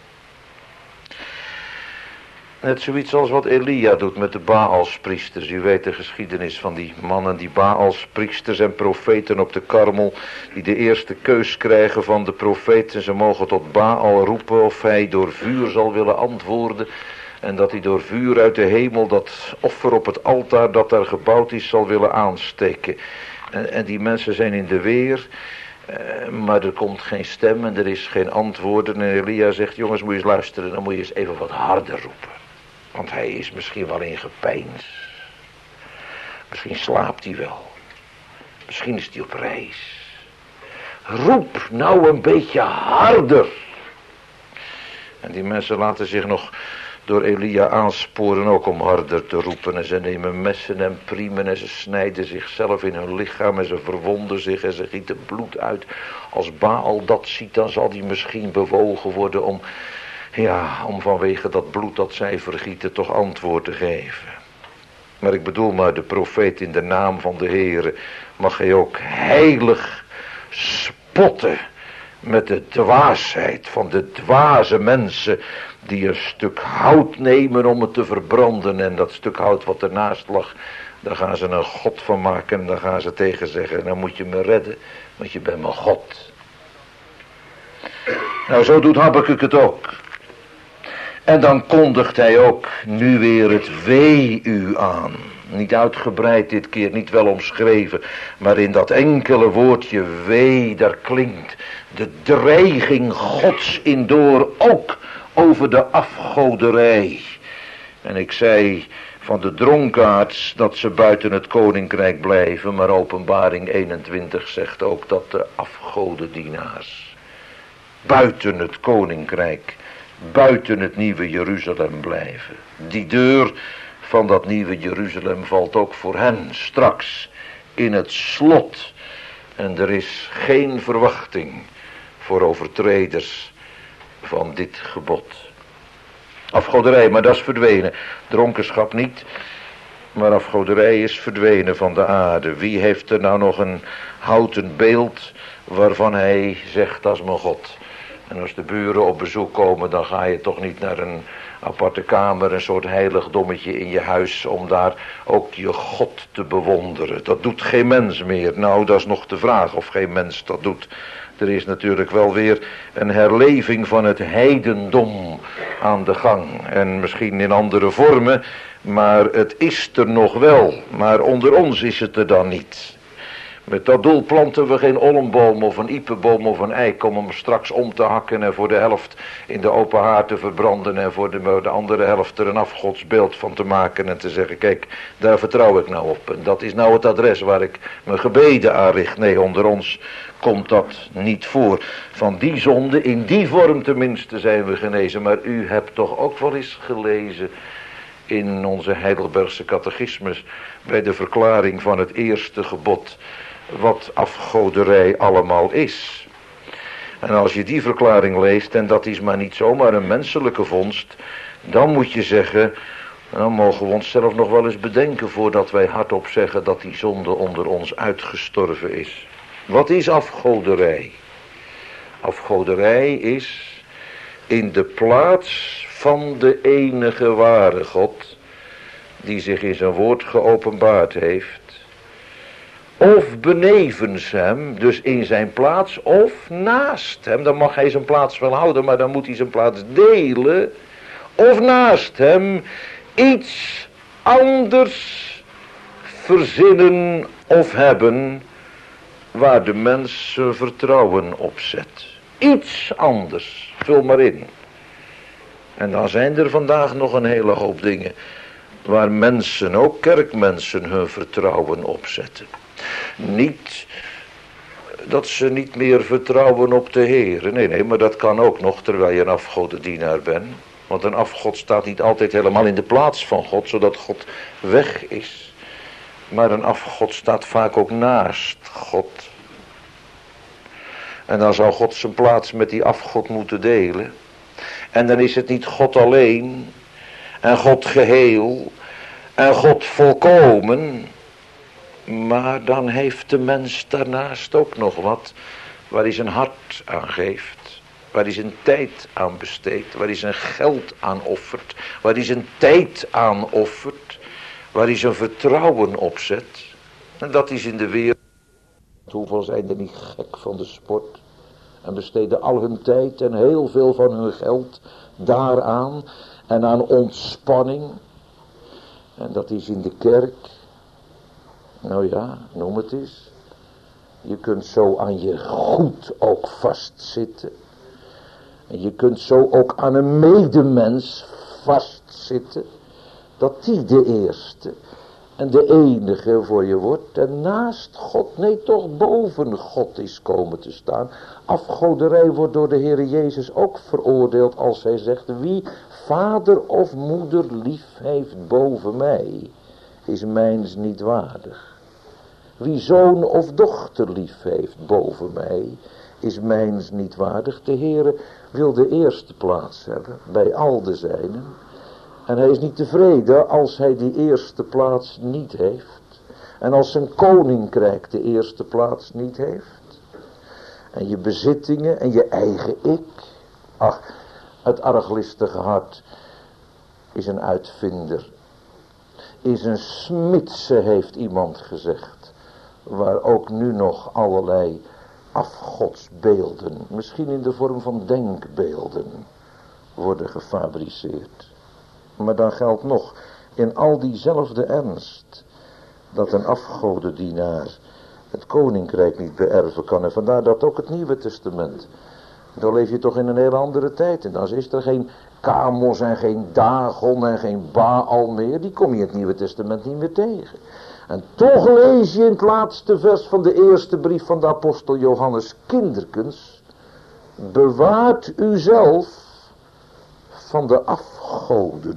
Net zoiets als wat Elia doet met de Baalspriesters. U weet de geschiedenis van die mannen, die Baalspriesters en profeten op de Karmel, die de eerste keus krijgen van de profeet. En ze mogen tot Baal roepen of hij door vuur zal willen antwoorden. En dat hij door vuur uit de hemel dat offer op het altaar dat daar gebouwd is zal willen aansteken. En die mensen zijn in de weer. Maar er komt geen stem en er is geen antwoord. En Elia zegt, jongens, moet je eens luisteren. Dan moet je eens even wat harder roepen. Want hij is misschien wel in gepeins. Misschien slaapt hij wel. Misschien is hij op reis. Roep nou een beetje harder. En die mensen laten zich nog door Elia aansporen ook om harder te roepen. En ze nemen messen en priemen en ze snijden zichzelf in hun lichaam en ze verwonden zich en ze gieten bloed uit. Als Baal dat ziet, dan zal hij misschien bewogen worden om vanwege dat bloed dat zij vergieten toch antwoord te geven. Maar ik bedoel maar, de profeet in de naam van de Heere mag hij ook heilig spotten met de dwaasheid van de dwaze mensen die een stuk hout nemen om het te verbranden. En dat stuk hout wat ernaast lag, daar gaan ze een god van maken en daar gaan ze tegen zeggen, dan moet je me redden, want je bent mijn God. Nou, zo doet Habakuk het ook. En dan kondigt hij ook nu weer het wee u aan. Niet uitgebreid dit keer, niet wel omschreven. Maar in dat enkele woordje wee, daar klinkt de dreiging Gods in door. Ook over de afgoderij. En ik zei van de dronkaards dat ze buiten het koninkrijk blijven. Maar Openbaring 21 zegt ook dat de afgodendienaars buiten het koninkrijk, buiten het nieuwe Jeruzalem blijven. Die deur van dat nieuwe Jeruzalem valt ook voor hen straks in het slot. En er is geen verwachting voor overtreders van dit gebod. Afgoderij, maar dat is verdwenen. Dronkenschap niet, maar afgoderij is verdwenen van de aarde. Wie heeft er nou nog een houten beeld waarvan hij zegt, dat is mijn God. En als de buren op bezoek komen, dan ga je toch niet naar een aparte kamer, een soort heiligdommetje in je huis, om daar ook je God te bewonderen. Dat doet geen mens meer. Nou, dat is nog de vraag of geen mens dat doet. Er is natuurlijk wel weer een herleving van het heidendom aan de gang. En misschien in andere vormen, maar het is er nog wel. Maar onder ons is het er dan niet. Met dat doel planten we geen olmboom of een iepenboom of een eik om hem straks om te hakken en voor de helft in de open haard te verbranden en voor de andere helft er een afgodsbeeld van te maken en te zeggen, kijk, daar vertrouw ik nou op. En dat is nou het adres waar ik mijn gebeden aan richt. Nee, onder ons komt dat niet voor. Van die zonde, in die vorm tenminste, zijn we genezen. Maar u hebt toch ook wel eens gelezen in onze Heidelbergse catechismus bij de verklaring van het eerste gebod wat afgoderij allemaal is. En als je die verklaring leest, en dat is maar niet zomaar een menselijke vondst, dan moet je zeggen, dan mogen we onszelf nog wel eens bedenken voordat wij hardop zeggen dat die zonde onder ons uitgestorven is. Wat is afgoderij? Afgoderij is in de plaats van de enige ware God, die zich in zijn woord geopenbaard heeft, of benevens hem, dus in zijn plaats, of naast hem. Dan mag hij zijn plaats wel houden, maar dan moet hij zijn plaats delen. Of naast hem iets anders verzinnen of hebben waar de mens zijn vertrouwen op zet. Iets anders, vul maar in. En dan zijn er vandaag nog een hele hoop dingen waar mensen, ook kerkmensen, hun vertrouwen op zetten. Niet dat ze niet meer vertrouwen op de Heer. Nee, maar dat kan ook nog terwijl je een afgodendienaar bent. Want een afgod staat niet altijd helemaal in de plaats van God, zodat God weg is. Maar een afgod staat vaak ook naast God. En dan zou God zijn plaats met die afgod moeten delen. En dan is het niet God alleen en God geheel en God volkomen. Maar dan heeft de mens daarnaast ook nog wat waar hij zijn hart aan geeft. Waar hij zijn tijd aan besteedt. Waar hij zijn geld aan offert. Waar hij zijn tijd aan offert. Waar hij zijn vertrouwen op zet. En dat is in de wereld. Hoeveel zijn er niet gek van de sport. En besteden al hun tijd en heel veel van hun geld daaraan. En aan ontspanning. En dat is in de kerk. Nou ja, noem het eens. Je kunt zo aan je goed ook vastzitten. En je kunt zo ook aan een medemens vastzitten. Dat die de eerste en de enige voor je wordt. En naast God, nee toch boven God is komen te staan. Afgoderij wordt door de Heer Jezus ook veroordeeld als hij zegt, wie vader of moeder lief heeft boven mij, is mijns niet waardig. Wie zoon of dochter lief heeft boven mij, is mijns niet waardig. De Heere wil de eerste plaats hebben bij al de zijnen. En hij is niet tevreden als hij die eerste plaats niet heeft. En als zijn koninkrijk de eerste plaats niet heeft. En je bezittingen en je eigen ik. Ach, het arglistige hart is een uitvinder. Is een smidse, heeft iemand gezegd. Waar ook nu nog allerlei afgodsbeelden, misschien in de vorm van denkbeelden, worden gefabriceerd. Maar dan geldt nog, in al diezelfde ernst, dat een afgodendienaar het koninkrijk niet beërven kan. En vandaar dat ook het Nieuwe Testament. Dan leef je toch in een hele andere tijd. En dan is er geen Kamos en geen Dagon en geen Baal meer. Die kom je in het Nieuwe Testament niet meer tegen. En toch lees je in het laatste vers van de eerste brief van de apostel Johannes: kinderkens, bewaart uzelf van de afgoden.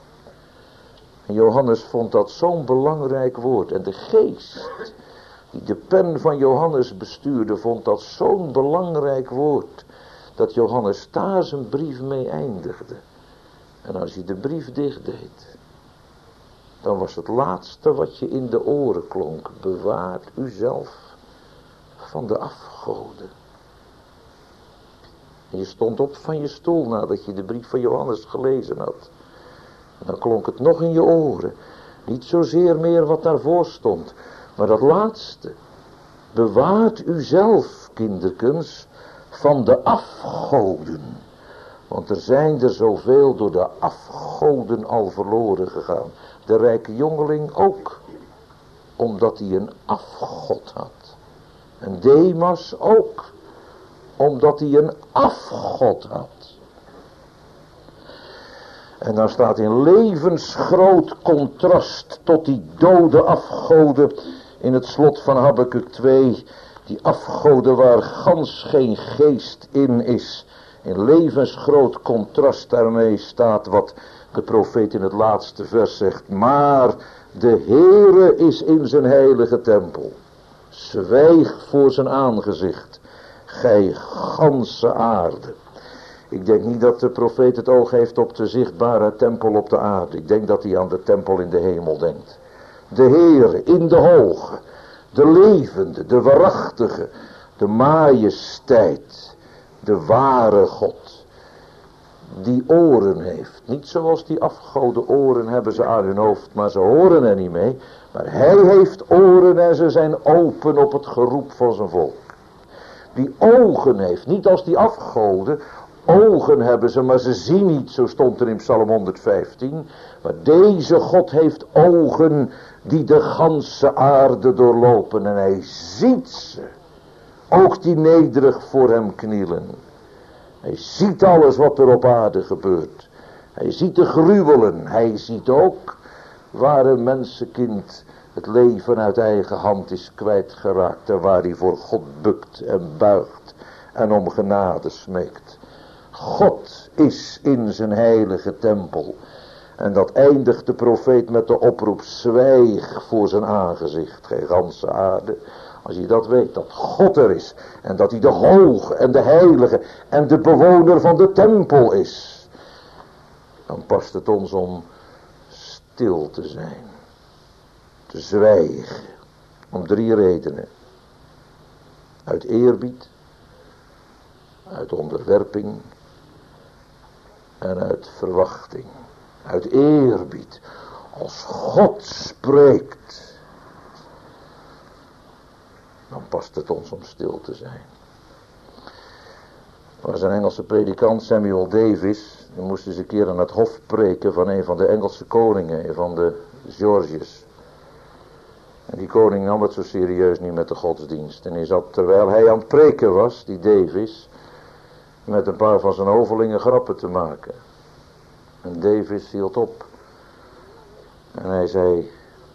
En Johannes vond dat zo'n belangrijk woord. En de geest die de pen van Johannes bestuurde vond dat zo'n belangrijk woord, dat Johannes daar zijn brief mee eindigde. En als je de brief dichtdeed, dan was het laatste wat je in de oren klonk: bewaart uzelf van de afgoden. En je stond op van je stoel nadat je de brief van Johannes gelezen had. En dan klonk het nog in je oren. Niet zozeer meer wat daarvoor stond, maar dat laatste. Bewaart u zelf, kinderkens, van de afgoden. Want er zijn er zoveel door de afgoden al verloren gegaan. De rijke jongeling ook. Omdat hij een afgod had. En Demas ook. Omdat hij een afgod had. En dan staat in levensgroot contrast tot die dode afgoden in het slot van Habakuk 2. Die afgoden waar gans geen geest in is. In levensgroot contrast daarmee staat wat de profeet in het laatste vers zegt. Maar de Heere is in zijn heilige tempel. Zwijg voor zijn aangezicht, gij ganse aarde. Ik denk niet dat de profeet het oog heeft op de zichtbare tempel op de aarde. Ik denk dat hij aan de tempel in de hemel denkt. De Heere in de hoge, de levende, de waarachtige, de majesteit, de ware God. Die oren heeft. Niet zoals die afgoden oren hebben ze aan hun hoofd, maar ze horen er niet mee. Maar hij heeft oren en ze zijn open op het geroep van zijn volk. Die ogen heeft, niet als die afgoden. Ogen hebben ze, maar ze zien niet, zo stond er in Psalm 115. Maar deze God heeft ogen die de ganse aarde doorlopen. En hij ziet ze. Ook die nederig voor hem knielen. Hij ziet alles wat er op aarde gebeurt. Hij ziet de gruwelen. Hij ziet ook waar een mensenkind het leven uit eigen hand is kwijtgeraakt. En waar hij voor God bukt en buigt en om genade smeekt. God is in zijn heilige tempel. En dat eindigt de profeet met de oproep: zwijg voor zijn aangezicht, gij ganse aarde. Als je dat weet, dat God er is. En dat hij de hoge en de heilige en de bewoner van de tempel is. Dan past het ons om stil te zijn. Te zwijgen. Om 3 redenen. Uit eerbied. Uit onderwerping. En uit verwachting. Uit eerbied. Als God spreekt. Dan past het ons om stil te zijn. Er was een Engelse predikant, Samuel Davis. Die moest eens een keer aan het hof preken van een van de Engelse koningen. Van de Georges. En die koning nam het zo serieus niet met de godsdienst. En hij zat, terwijl hij aan het preken was, die Davis, met een paar van zijn hovelingen grappen te maken. En Davis hield op. En hij zei: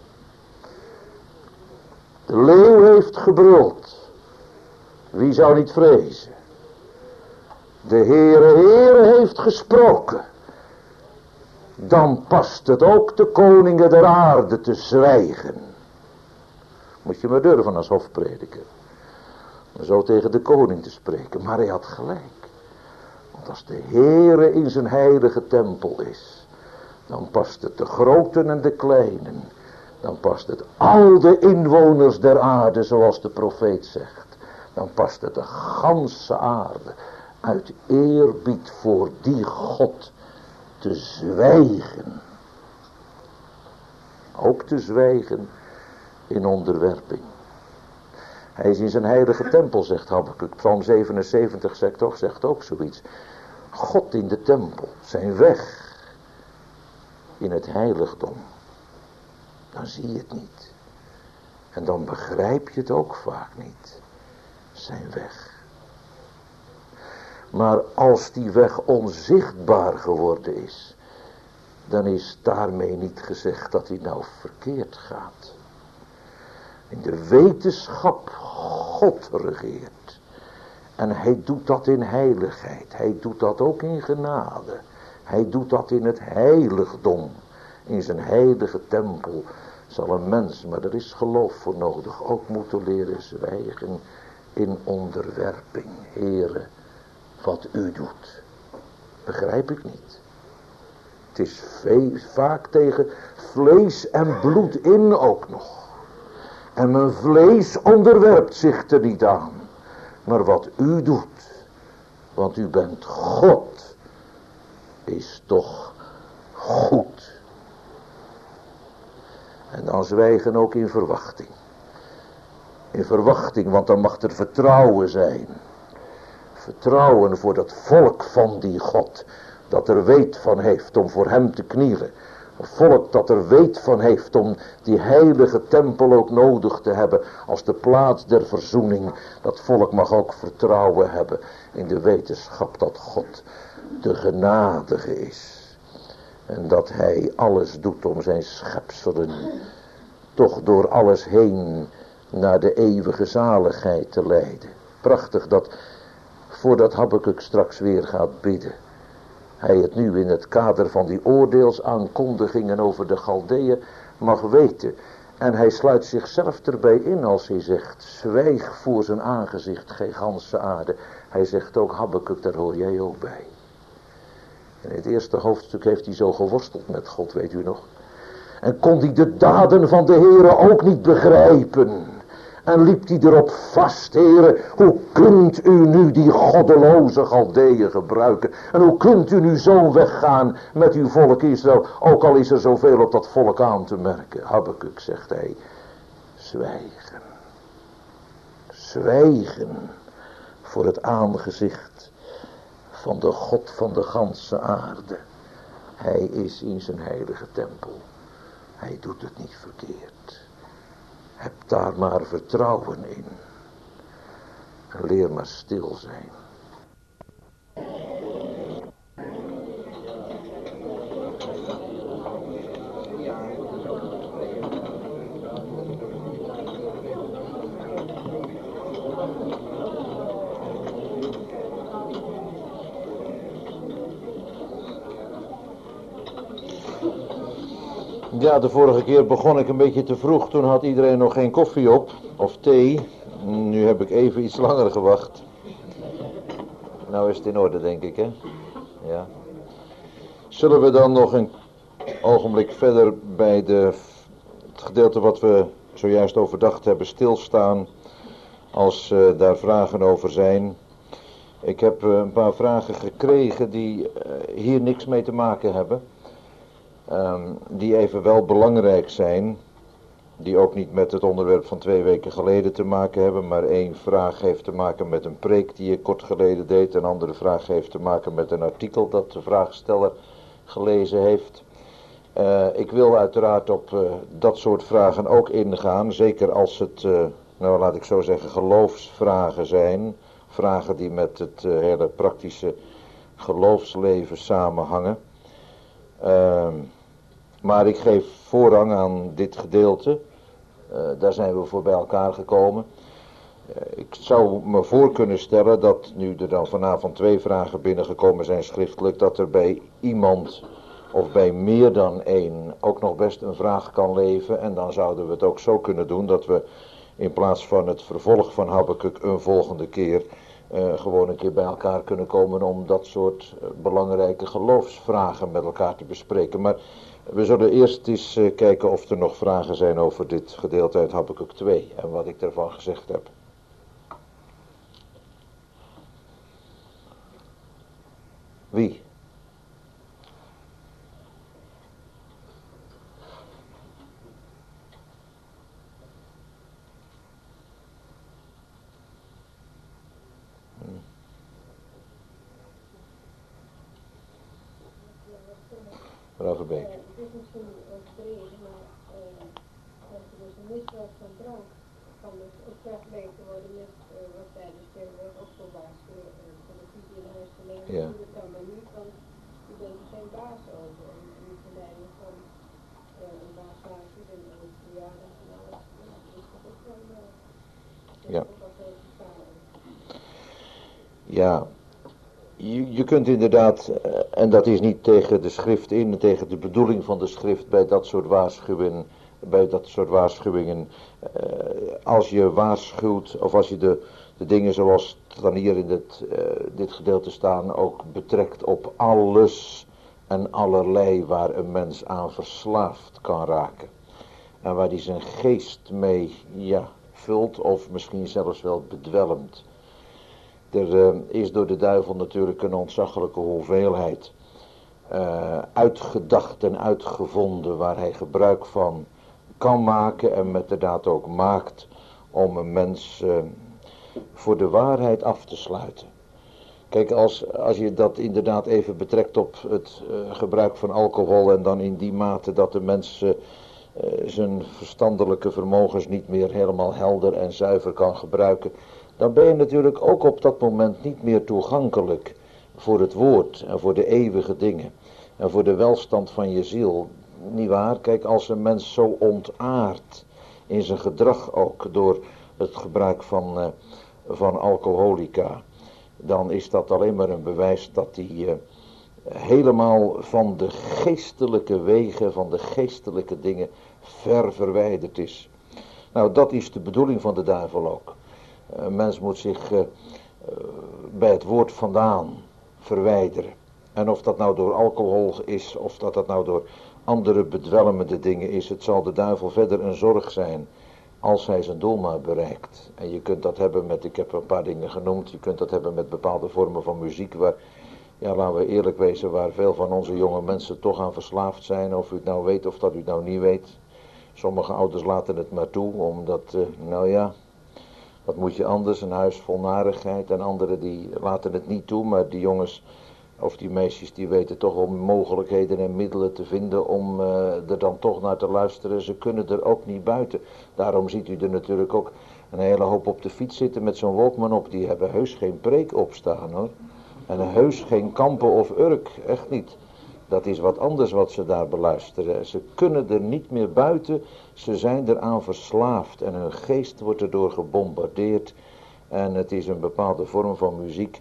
de leeuw heeft gebruld. Wie zou niet vrezen? De Heere heeft gesproken. Dan past het ook de koningen der aarde te zwijgen. Moet je maar durven als hofprediker. Om zo tegen de koning te spreken. Maar hij had gelijk. Want als de Heere in zijn heilige tempel is, dan past het de groten en de kleinen. Dan past het al de inwoners der aarde, zoals de profeet zegt. Dan past het de ganse aarde uit eerbied voor die God te zwijgen. Ook te zwijgen in onderwerping. Hij is in zijn heilige tempel, zegt Habakuk. Psalm 77 zegt ook zoiets. God in de tempel, zijn weg in het heiligdom. Dan zie je het niet. En dan begrijp je het ook vaak niet. Zijn weg. Maar als die weg onzichtbaar geworden is, dan is daarmee niet gezegd dat hij nou verkeerd gaat. In de wetenschap God regeert. En hij doet dat in heiligheid. Hij doet dat ook in genade. Hij doet dat in het heiligdom. In zijn heilige tempel zal een mens, maar er is geloof voor nodig, ook moeten leren zwijgen in onderwerping. Heere, wat u doet, begrijp ik niet. Het is vaak tegen vlees en bloed in ook nog. En mijn vlees onderwerpt zich er niet aan. Maar wat u doet, Want u bent God, is toch goed. En dan zwijgen ook in verwachting. In verwachting, want dan mag er vertrouwen zijn. Vertrouwen voor dat volk van die God, dat er weet van heeft om voor hem te knielen. Een volk dat er weet van heeft om die heilige tempel ook nodig te hebben als de plaats der verzoening. Dat volk mag ook vertrouwen hebben in de wetenschap dat God de genadige is. En dat hij alles doet om zijn schepselen toch door alles heen naar de eeuwige zaligheid te leiden. Prachtig dat voordat Habakuk straks weer gaat bidden, hij het nu in het kader van die oordeelsaankondigingen over de Galdeeën mag weten. En hij sluit zichzelf erbij in als hij zegt, zwijg voor zijn aangezicht, gij ganse aarde. Hij zegt ook, Habakuk, daar hoor jij ook bij. In het eerste hoofdstuk heeft hij zo geworsteld met God, weet u nog. En kon hij de daden van de Heere ook niet begrijpen. En liep hij erop vast, Heere, hoe kunt u nu die goddeloze Galdeeën gebruiken? En hoe kunt u nu zo weggaan met uw volk Israël, ook al is er zoveel op dat volk aan te merken? Habakuk, zegt hij, zwijgen. Zwijgen voor het aangezicht van de God van de ganse aarde. Hij is in zijn heilige tempel. Hij doet het niet verkeerd. Heb daar maar vertrouwen in. En leer maar stil zijn. Ja, de vorige keer begon ik een beetje te vroeg. Toen had iedereen nog geen koffie op. Of thee. Nu heb ik even iets langer gewacht. Nou is het in orde, denk ik, hè? Ja. Zullen we dan nog een ogenblik verder bij het gedeelte wat we zojuist overdacht hebben stilstaan. Als daar vragen over zijn. Ik heb een paar vragen gekregen die hier niks mee te maken hebben. Die evenwel belangrijk zijn, die ook niet met het onderwerp van 2 weken geleden te maken hebben, maar 1 vraag heeft te maken met een preek die ik kort geleden deed, een andere vraag heeft te maken met een artikel dat de vraagsteller gelezen heeft. Ik wil uiteraard op dat soort vragen ook ingaan, zeker als het, nou laat ik zo zeggen, geloofsvragen zijn, vragen die met het hele praktische geloofsleven samenhangen. Maar ik geef voorrang aan dit gedeelte. Daar zijn we voor bij elkaar gekomen. Ik zou me voor kunnen stellen dat nu er dan vanavond 2 vragen binnengekomen zijn schriftelijk, dat er bij iemand of bij meer dan 1 ook nog best een vraag kan leven. En dan zouden we het ook zo kunnen doen dat we in plaats van het vervolg van Habakuk een volgende keer gewoon een keer bij elkaar kunnen komen om dat soort belangrijke geloofsvragen met elkaar te bespreken. Maar we zullen eerst eens kijken of er nog vragen zijn over dit gedeelte uit Habakuk 2 en wat ik daarvan gezegd heb. Wie? Mevrouw Verbeek. Het is misschien overdreven, maar als er dus een misbruik van drank kan dus ook vergeleken worden met wat tijdens de opvolgbaars van de visie in huis gelegen. Ja. Dat kan maar niet, want je bent er geen baas over. En niet verleiden van een baasmaker en een verjaardag en alles. Dat is toch ook wel Ja. ook wel veel gevaarlijk. Ja. Je kunt inderdaad, en dat is niet tegen de schrift in, tegen de bedoeling van de schrift bij dat soort waarschuwingen, als je waarschuwt, of als je de dingen zoals dan hier in dit gedeelte staan, ook betrekt op alles en allerlei waar een mens aan verslaafd kan raken. En waar hij zijn geest mee, vult of misschien zelfs wel bedwelmt. Er is door de duivel natuurlijk een ontzaglijke hoeveelheid uitgedacht en uitgevonden waar hij gebruik van kan maken en met de daad ook maakt om een mens voor de waarheid af te sluiten. Kijk, als je dat inderdaad even betrekt op het gebruik van alcohol en dan in die mate dat de mens zijn verstandelijke vermogens niet meer helemaal helder en zuiver kan gebruiken, dan ben je natuurlijk ook op dat moment niet meer toegankelijk voor het woord en voor de eeuwige dingen en voor de welstand van je ziel. Niet waar? Kijk, als een mens zo ontaardt in zijn gedrag ook door het gebruik van alcoholica, dan is dat alleen maar een bewijs dat hij helemaal van de geestelijke wegen, van de geestelijke dingen ver verwijderd is. Nou, dat is de bedoeling van de duivel ook. Een mens moet zich bij het woord vandaan verwijderen. En of dat nou door alcohol is, of dat nou door andere bedwelmende dingen is, het zal de duivel verder een zorg zijn als hij zijn doel maar bereikt. En je kunt dat hebben met, ik heb een paar dingen genoemd, je kunt dat hebben met bepaalde vormen van muziek waar, ja, laten we eerlijk wezen, waar veel van onze jonge mensen toch aan verslaafd zijn, of u het nou weet of dat u het nou niet weet. Sommige ouders laten het maar toe, omdat, nou ja, wat moet je anders, een huis vol narigheid, en anderen die laten het niet toe, maar die jongens of die meisjes die weten toch wel mogelijkheden en middelen te vinden om er dan toch naar te luisteren. Ze kunnen er ook niet buiten. Daarom ziet u er natuurlijk ook een hele hoop op de fiets zitten met zo'n Walkman op. Die hebben heus geen preek opstaan hoor. En heus geen Kampen of Urk, echt niet. Dat is wat anders wat ze daar beluisteren. Ze kunnen er niet meer buiten. Ze zijn eraan verslaafd en hun geest wordt erdoor gebombardeerd. En het is een bepaalde vorm van muziek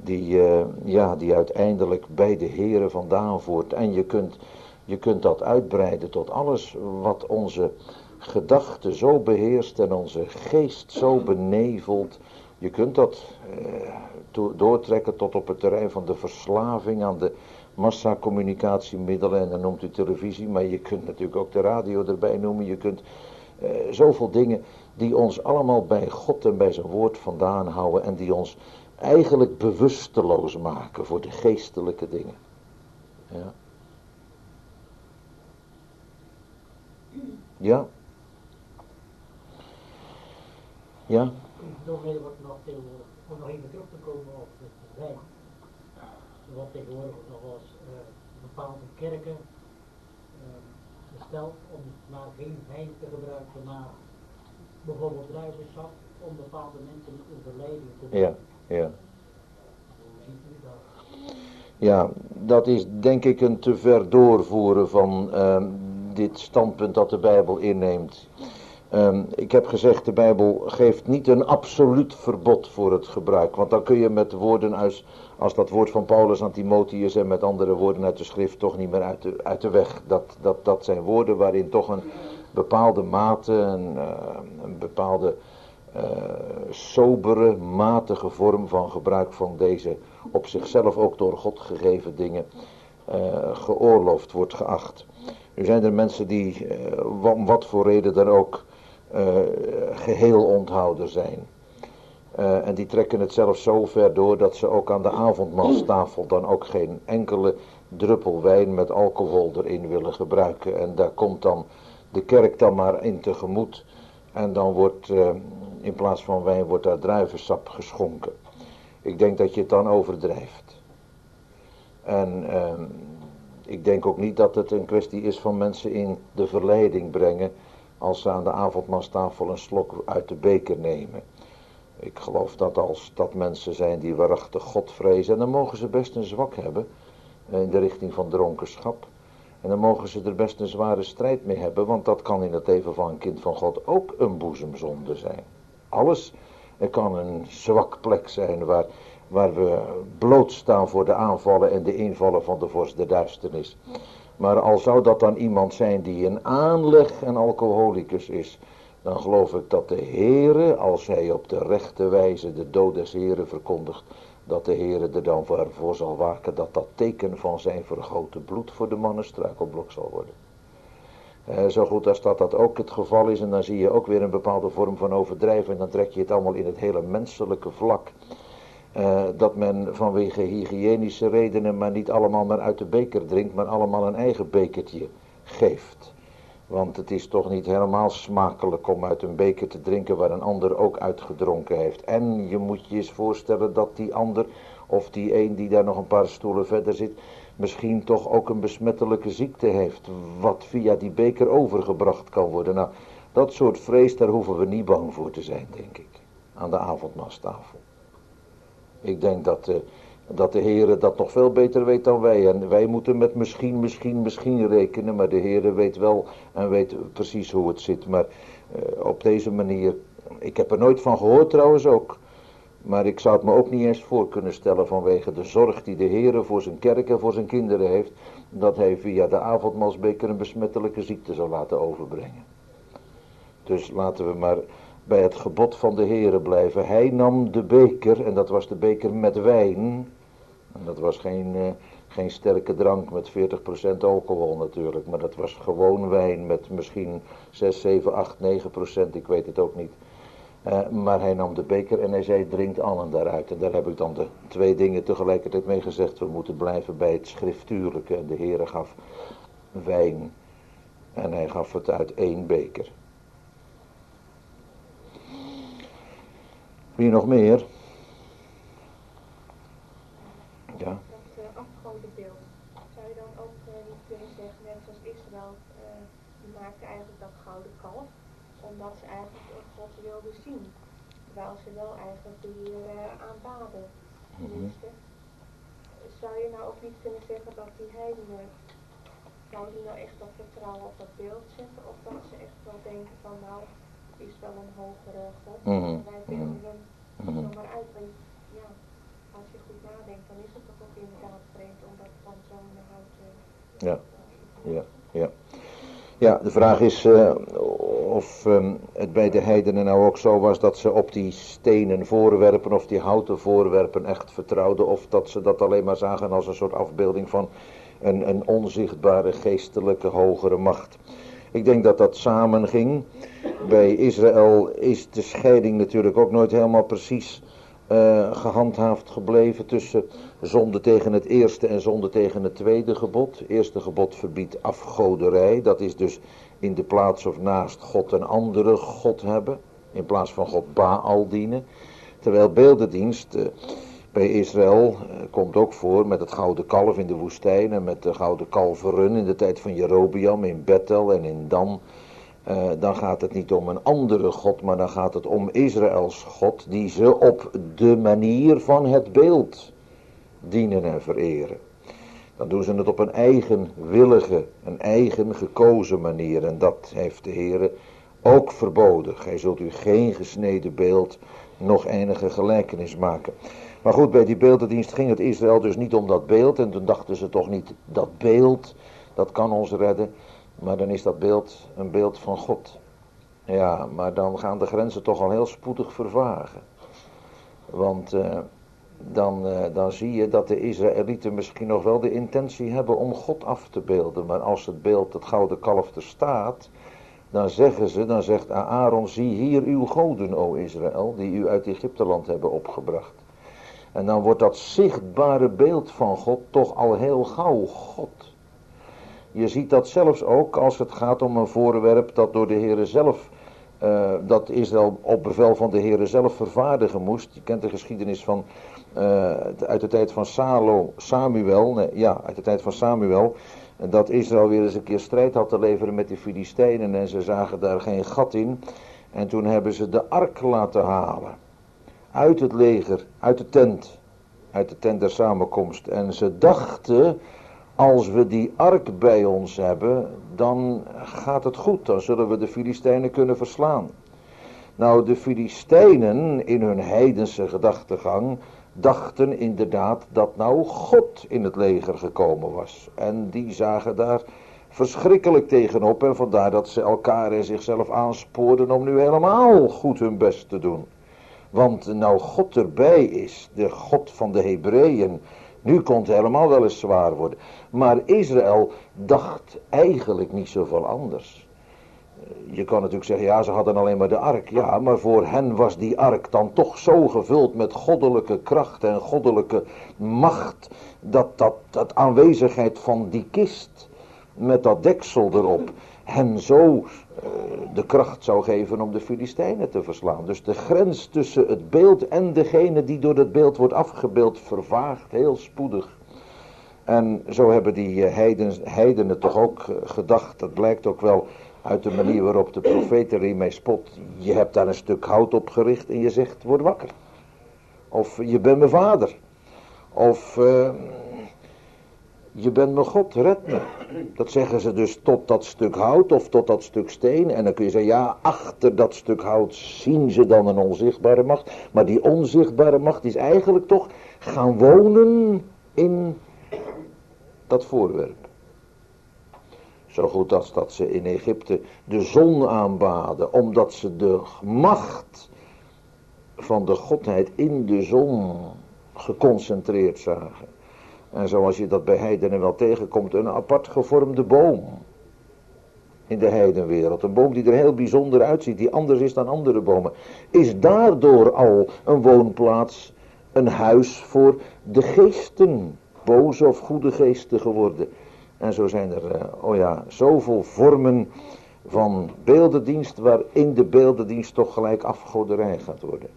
die uiteindelijk bij de Here vandaan voert. En je kunt dat uitbreiden tot alles wat onze gedachten zo beheerst en onze geest zo benevelt. Je kunt dat doortrekken tot op het terrein van de verslaving aan de massacommunicatiemiddelen. En dan noemt u televisie, maar je kunt natuurlijk ook de radio erbij noemen. Je kunt zoveel dingen die ons allemaal bij God en bij zijn woord vandaan houden en die ons eigenlijk bewusteloos maken voor de geestelijke dingen. Ja. Ja. Ja. Nog heel wat nog tegenwoordig, om nog even terug te komen op het wijn. Wat tegenwoordig nog wel eens bepaalde kerken besteld om maar geen wijn te gebruiken, maar bijvoorbeeld druivensap om bepaalde mensen in verleiding te doen. Ja, ja. Ja, dat is denk ik een te ver doorvoeren van dit standpunt dat de Bijbel inneemt. Ik heb gezegd, de Bijbel geeft niet een absoluut verbod voor het gebruik. Want dan kun je met woorden als dat woord van Paulus aan Timotheus en met andere woorden uit de schrift toch niet meer uit de weg. Dat zijn woorden waarin toch een bepaalde mate, een bepaalde sobere, matige vorm van gebruik van deze op zichzelf ook door God gegeven dingen geoorloofd wordt geacht. Nu zijn er mensen die om wat voor reden dan ook geheel onthouder zijn. En die trekken het zelfs zo ver door dat ze ook aan de avondmaalstafel dan ook geen enkele druppel wijn met alcohol erin willen gebruiken. En daar komt dan de kerk dan maar in tegemoet. En dan wordt in plaats van wijn wordt daar druivensap geschonken. Ik denk dat je het dan overdrijft. En ik denk ook niet dat het een kwestie is van mensen in de verleiding brengen als ze aan de avondmaalstafel een slok uit de beker nemen. Ik geloof dat als dat mensen zijn die waarachtig God vrezen, en dan mogen ze best een zwak hebben in de richting van dronkenschap. En dan mogen ze er best een zware strijd mee hebben, want dat kan in het leven van een kind van God ook een boezemzonde zijn. Alles kan een zwak plek zijn waar we blootstaan voor de aanvallen en de invallen van de vorst der duisternis. Maar al zou dat dan iemand zijn die in aanleg een alcoholicus is, dan geloof ik dat de Heere, als hij op de rechte wijze de dood des Heeren verkondigt, dat de Heere er dan voor zal waken dat dat teken van zijn vergoten bloed voor de man een struikelblok zal worden. Zo goed als dat ook het geval is, en dan zie je ook weer een bepaalde vorm van overdrijven, en dan trek je het allemaal in het hele menselijke vlak. Dat men vanwege hygiënische redenen maar niet allemaal maar uit de beker drinkt, maar allemaal een eigen bekertje geeft. Want het is toch niet helemaal smakelijk om uit een beker te drinken waar een ander ook uitgedronken heeft. En je moet je eens voorstellen dat die ander, of die een die daar nog een paar stoelen verder zit, misschien toch ook een besmettelijke ziekte heeft, wat via die beker overgebracht kan worden. Nou, dat soort vrees, daar hoeven we niet bang voor te zijn, denk ik, aan de avondmaalstafel. Ik denk dat de Heere dat nog veel beter weet dan wij. En wij moeten met misschien rekenen, maar de Heere weet wel en weet precies hoe het zit. Maar op deze manier, ik heb er nooit van gehoord trouwens ook. Maar ik zou het me ook niet eens voor kunnen stellen vanwege de zorg die de Heere voor zijn kerk en voor zijn kinderen heeft, dat hij via de avondmaalsbeker een besmettelijke ziekte zou laten overbrengen. Dus laten we maar bij het gebod van de Heere blijven. Hij nam de beker, en dat was de beker met wijn. En dat was geen sterke drank met 40% alcohol natuurlijk, maar dat was gewoon wijn met misschien 6, 7, 8, 9%, ik weet het ook niet. Maar hij nam de beker en hij zei, drinkt allen daaruit. En daar heb ik dan de twee dingen tegelijkertijd mee gezegd. We moeten blijven bij het schriftuurlijke. En de Heere gaf wijn en hij gaf het uit 1 beker. Wie nog meer? Ja. Dat afgodenbeeld, zou je dan ook niet kunnen zeggen, net zoals Israël, die maakte eigenlijk dat gouden kalf, omdat ze eigenlijk God wilden zien. Terwijl ze wel eigenlijk de Heer aanbaden. Tenminste, zou je nou ook niet kunnen zeggen dat die heidenen, nou die nou echt dat vertrouwen op dat beeld zetten, of dat ze echt wel denken van nou, het is wel een hogere God, en wij vinden hem nog maar uit. Want ja, als je goed nadenkt, dan is het toch ook inderdaad vreemd om dat van zo'n hout Ja, de vraag is of het bij de heidenen nou ook zo was dat ze op die stenen voorwerpen of die houten voorwerpen echt vertrouwden, of dat ze dat alleen maar zagen als een soort afbeelding van een onzichtbare geestelijke hogere macht. Ik denk dat dat samenging. Bij Israël is de scheiding natuurlijk ook nooit helemaal precies gehandhaafd gebleven tussen zonde tegen het eerste en zonde tegen het tweede gebod. Het eerste gebod verbiedt afgoderij, dat is dus in de plaats of naast God een andere God hebben, in plaats van God Baal dienen. Terwijl beeldendienst bij Israël komt ook voor met het gouden kalf in de woestijn en met de gouden kalveren in de tijd van Jerobeam in Bethel en in Dan. Dan gaat het niet om een andere God, maar dan gaat het om Israëls God, die ze op de manier van het beeld dienen en vereren. Dan doen ze het op een eigen willige, een eigen gekozen manier. En dat heeft de Heere ook verboden. Gij zult u geen gesneden beeld, nog enige gelijkenis maken. Maar goed, bij die beeldendienst ging het Israël dus niet om dat beeld. En toen dachten ze toch niet, dat beeld, dat kan ons redden. Maar dan is dat beeld een beeld van God. Ja, maar dan gaan de grenzen toch al heel spoedig vervagen. Want dan zie je dat de Israëlieten misschien nog wel de intentie hebben om God af te beelden. Maar als het beeld, het gouden kalf, er staat, dan zegt Aaron, zie hier uw goden, o Israël, die u uit Egypteland hebben opgebracht. En dan wordt dat zichtbare beeld van God toch al heel gauw God. Je ziet dat zelfs ook als het gaat om een voorwerp dat door de Heere zelf, dat Israël op bevel van de Heere zelf vervaardigen moest. Je kent de geschiedenis van, uit de tijd van uit de tijd van Samuel, dat Israël weer eens een keer strijd had te leveren met de Filistijnen en ze zagen daar geen gat in. En toen hebben ze de ark laten halen. Uit het leger, uit de tent der samenkomst. En ze dachten, als we die ark bij ons hebben, dan gaat het goed. Dan zullen we de Filistijnen kunnen verslaan. Nou, de Filistijnen in hun heidense gedachtegang dachten inderdaad dat nou God in het leger gekomen was. En die zagen daar verschrikkelijk tegenop. En vandaar dat ze elkaar en zichzelf aanspoorden om nu helemaal goed hun best te doen. Want nou God erbij is, de God van de Hebreeën, nu kon het helemaal wel eens zwaar worden. Maar Israël dacht eigenlijk niet zoveel anders. Je kan natuurlijk zeggen, ja, ze hadden alleen maar de ark. Ja, maar voor hen was die ark dan toch zo gevuld met goddelijke kracht en goddelijke macht, dat aanwezigheid van die kist, met dat deksel erop, hen zo de kracht zou geven om de Filistijnen te verslaan. Dus de grens tussen het beeld en degene die door het beeld wordt afgebeeld vervaagt heel spoedig. En zo hebben die heidenen toch ook gedacht, dat blijkt ook wel uit de manier waarop de profeet er mee spot. Je hebt daar een stuk hout op gericht en je zegt, word wakker. Of je bent mijn vader. Of je bent mijn God, red me. Dat zeggen ze dus tot dat stuk hout of tot dat stuk steen. En dan kun je zeggen, ja, achter dat stuk hout zien ze dan een onzichtbare macht. Maar die onzichtbare macht is eigenlijk toch gaan wonen in dat voorwerp. Zo goed als dat ze in Egypte de zon aanbaden, omdat ze de macht van de godheid in de zon geconcentreerd zagen. En zoals je dat bij heidenen wel tegenkomt, een apart gevormde boom in de heidenwereld. Een boom die er heel bijzonder uitziet, die anders is dan andere bomen. Is daardoor al een woonplaats, een huis voor de geesten, boze of goede geesten geworden. En zo zijn er, zoveel vormen van beeldendienst, waarin de beeldendienst toch gelijk afgoderij gaat worden.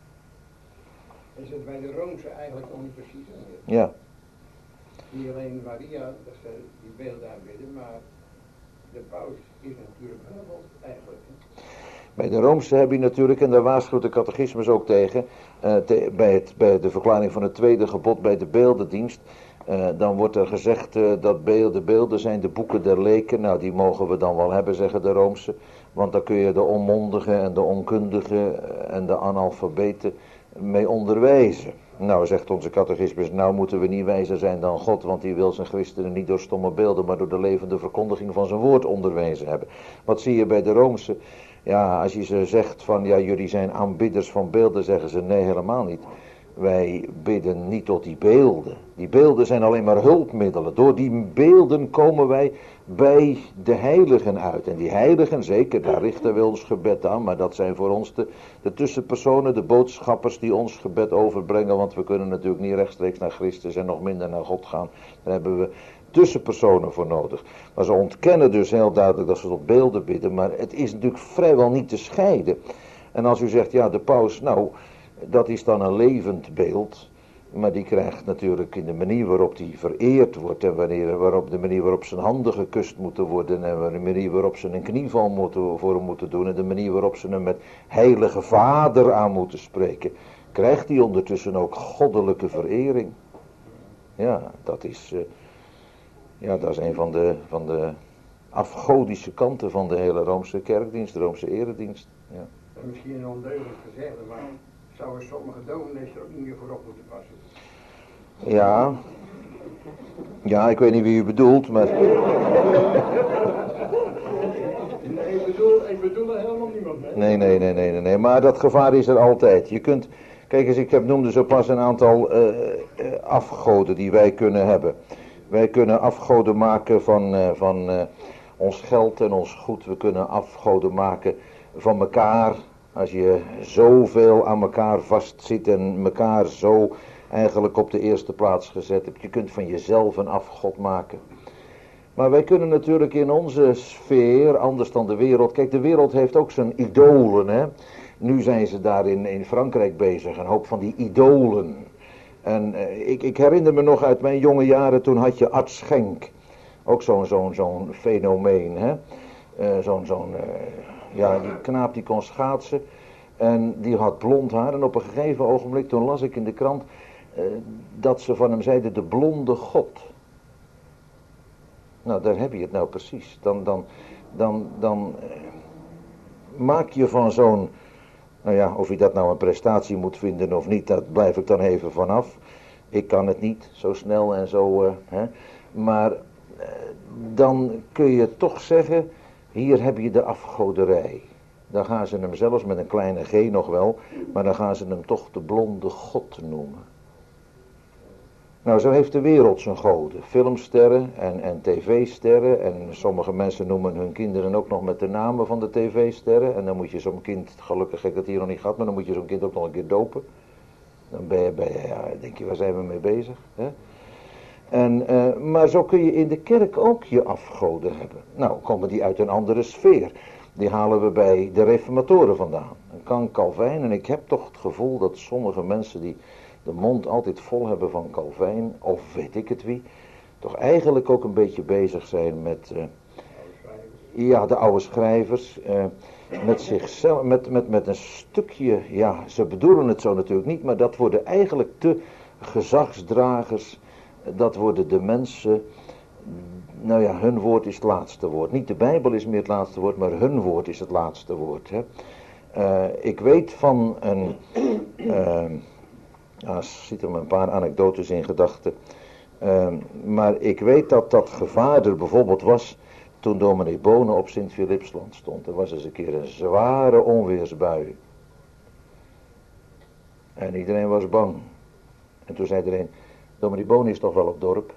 Is het bij de Roomse eigenlijk nog niet precies? Ja. Niet alleen Maria, dat ze die beelden aanbidden, maar de paus is natuurlijk wel wat eigenlijk. Bij de Roomse heb je natuurlijk, en daar waarschuwt de catechismus ook tegen, bij de verklaring van het tweede gebod, bij de beeldendienst, dan wordt er gezegd dat beelden zijn de boeken der leken. Nou, die mogen we dan wel hebben, zeggen de Roomse, want daar kun je de onmondigen en de onkundigen en de analfabeten mee onderwijzen. Nou, zegt onze catechismus, nou moeten we niet wijzer zijn dan God, want die wil zijn christenen niet door stomme beelden, maar door de levende verkondiging van zijn woord onderwezen hebben. Wat zie je bij de Roomse? Ja, als je ze zegt van, ja, jullie zijn aanbidders van beelden, zeggen ze, nee, helemaal niet. Wij bidden niet tot die beelden. Die beelden zijn alleen maar hulpmiddelen. Door die beelden komen wij bij de heiligen uit. En die heiligen, zeker, daar richten we ons gebed aan. Maar dat zijn voor ons de tussenpersonen, de boodschappers die ons gebed overbrengen. Want we kunnen natuurlijk niet rechtstreeks naar Christus en nog minder naar God gaan. Daar hebben we tussenpersonen voor nodig. Maar ze ontkennen dus heel duidelijk dat ze tot beelden bidden. Maar het is natuurlijk vrijwel niet te scheiden. En als u zegt, ja, de paus, nou, dat is dan een levend beeld. Maar die krijgt natuurlijk in de manier waarop die vereerd wordt. En de manier waarop zijn handen gekust moeten worden. En de manier waarop ze een knieval voor hem moeten doen. En de manier waarop ze hem met heilige vader aan moeten spreken. Krijgt hij ondertussen ook goddelijke verering. Ja, dat is een van de afgodische kanten van de hele Roomse kerkdienst. De Roomse eredienst. Ja. Misschien een ondeugend gezegd, maar zouden sommige dominees er ook niet meer voor op moeten passen? Ja, ik weet niet wie u bedoelt, maar... Nee, ik bedoel er helemaal niemand mee. Nee, maar dat gevaar is er altijd. Je kunt, kijk eens, ik noemde zo pas een aantal afgoden die wij kunnen hebben. Wij kunnen afgoden maken van ons geld en ons goed. We kunnen afgoden maken van elkaar. Als je zoveel aan elkaar vastzit en elkaar zo eigenlijk op de eerste plaats gezet hebt. Je kunt van jezelf een afgod maken. Maar wij kunnen natuurlijk in onze sfeer, anders dan de wereld. Kijk, de wereld heeft ook zijn idolen, hè. Nu zijn ze daar in Frankrijk bezig, een hoop van die idolen. En ik herinner me nog uit mijn jonge jaren, toen had je Art Schenk. Ook zo'n fenomeen, hè. Die knaap die kon schaatsen. En die had blond haar. En op een gegeven ogenblik, toen las ik in de krant dat ze van hem zeiden, de blonde god. Nou, daar heb je het nou precies. Dan maak je van zo'n, nou ja, of je dat nou een prestatie moet vinden of niet, dat blijf ik dan even vanaf. Ik kan het niet zo snel en zo, maar dan kun je toch zeggen, hier heb je de afgoderij. Dan gaan ze hem zelfs met een kleine g nog wel, maar dan gaan ze hem toch de blonde god noemen. Nou, zo heeft de wereld zijn goden. Filmsterren en tv-sterren. En sommige mensen noemen hun kinderen ook nog met de namen van de tv-sterren. En dan moet je zo'n kind, gelukkig heb ik dat hier nog niet gehad, maar dan moet je zo'n kind ook nog een keer dopen. Dan denk je, waar zijn we mee bezig? Hè? Maar zo kun je in de kerk ook je afgoden hebben. Nou, komen die uit een andere sfeer. Die halen we bij de reformatoren vandaan. Dan kan Calvijn, en ik heb toch het gevoel dat sommige mensen die de mond altijd vol hebben van Calvijn, of weet ik het wie, toch eigenlijk ook een beetje bezig zijn met, de oude schrijvers, met zichzelf, met een stukje, ja, ze bedoelen het zo natuurlijk niet, maar dat worden eigenlijk de gezagsdragers, dat worden de mensen, nou ja, hun woord is het laatste woord. Niet de Bijbel is meer het laatste woord, maar hun woord is het laatste woord. Hè. Ik weet van een, zit er maar een paar anekdotes in gedachten, maar ik weet dat dat gevaar er bijvoorbeeld was toen dominee Bonen op Sint-Philipsland stond. Er was eens een keer een zware onweersbui. En iedereen was bang. En toen zei er een, dominee Bonen is toch wel op dorp?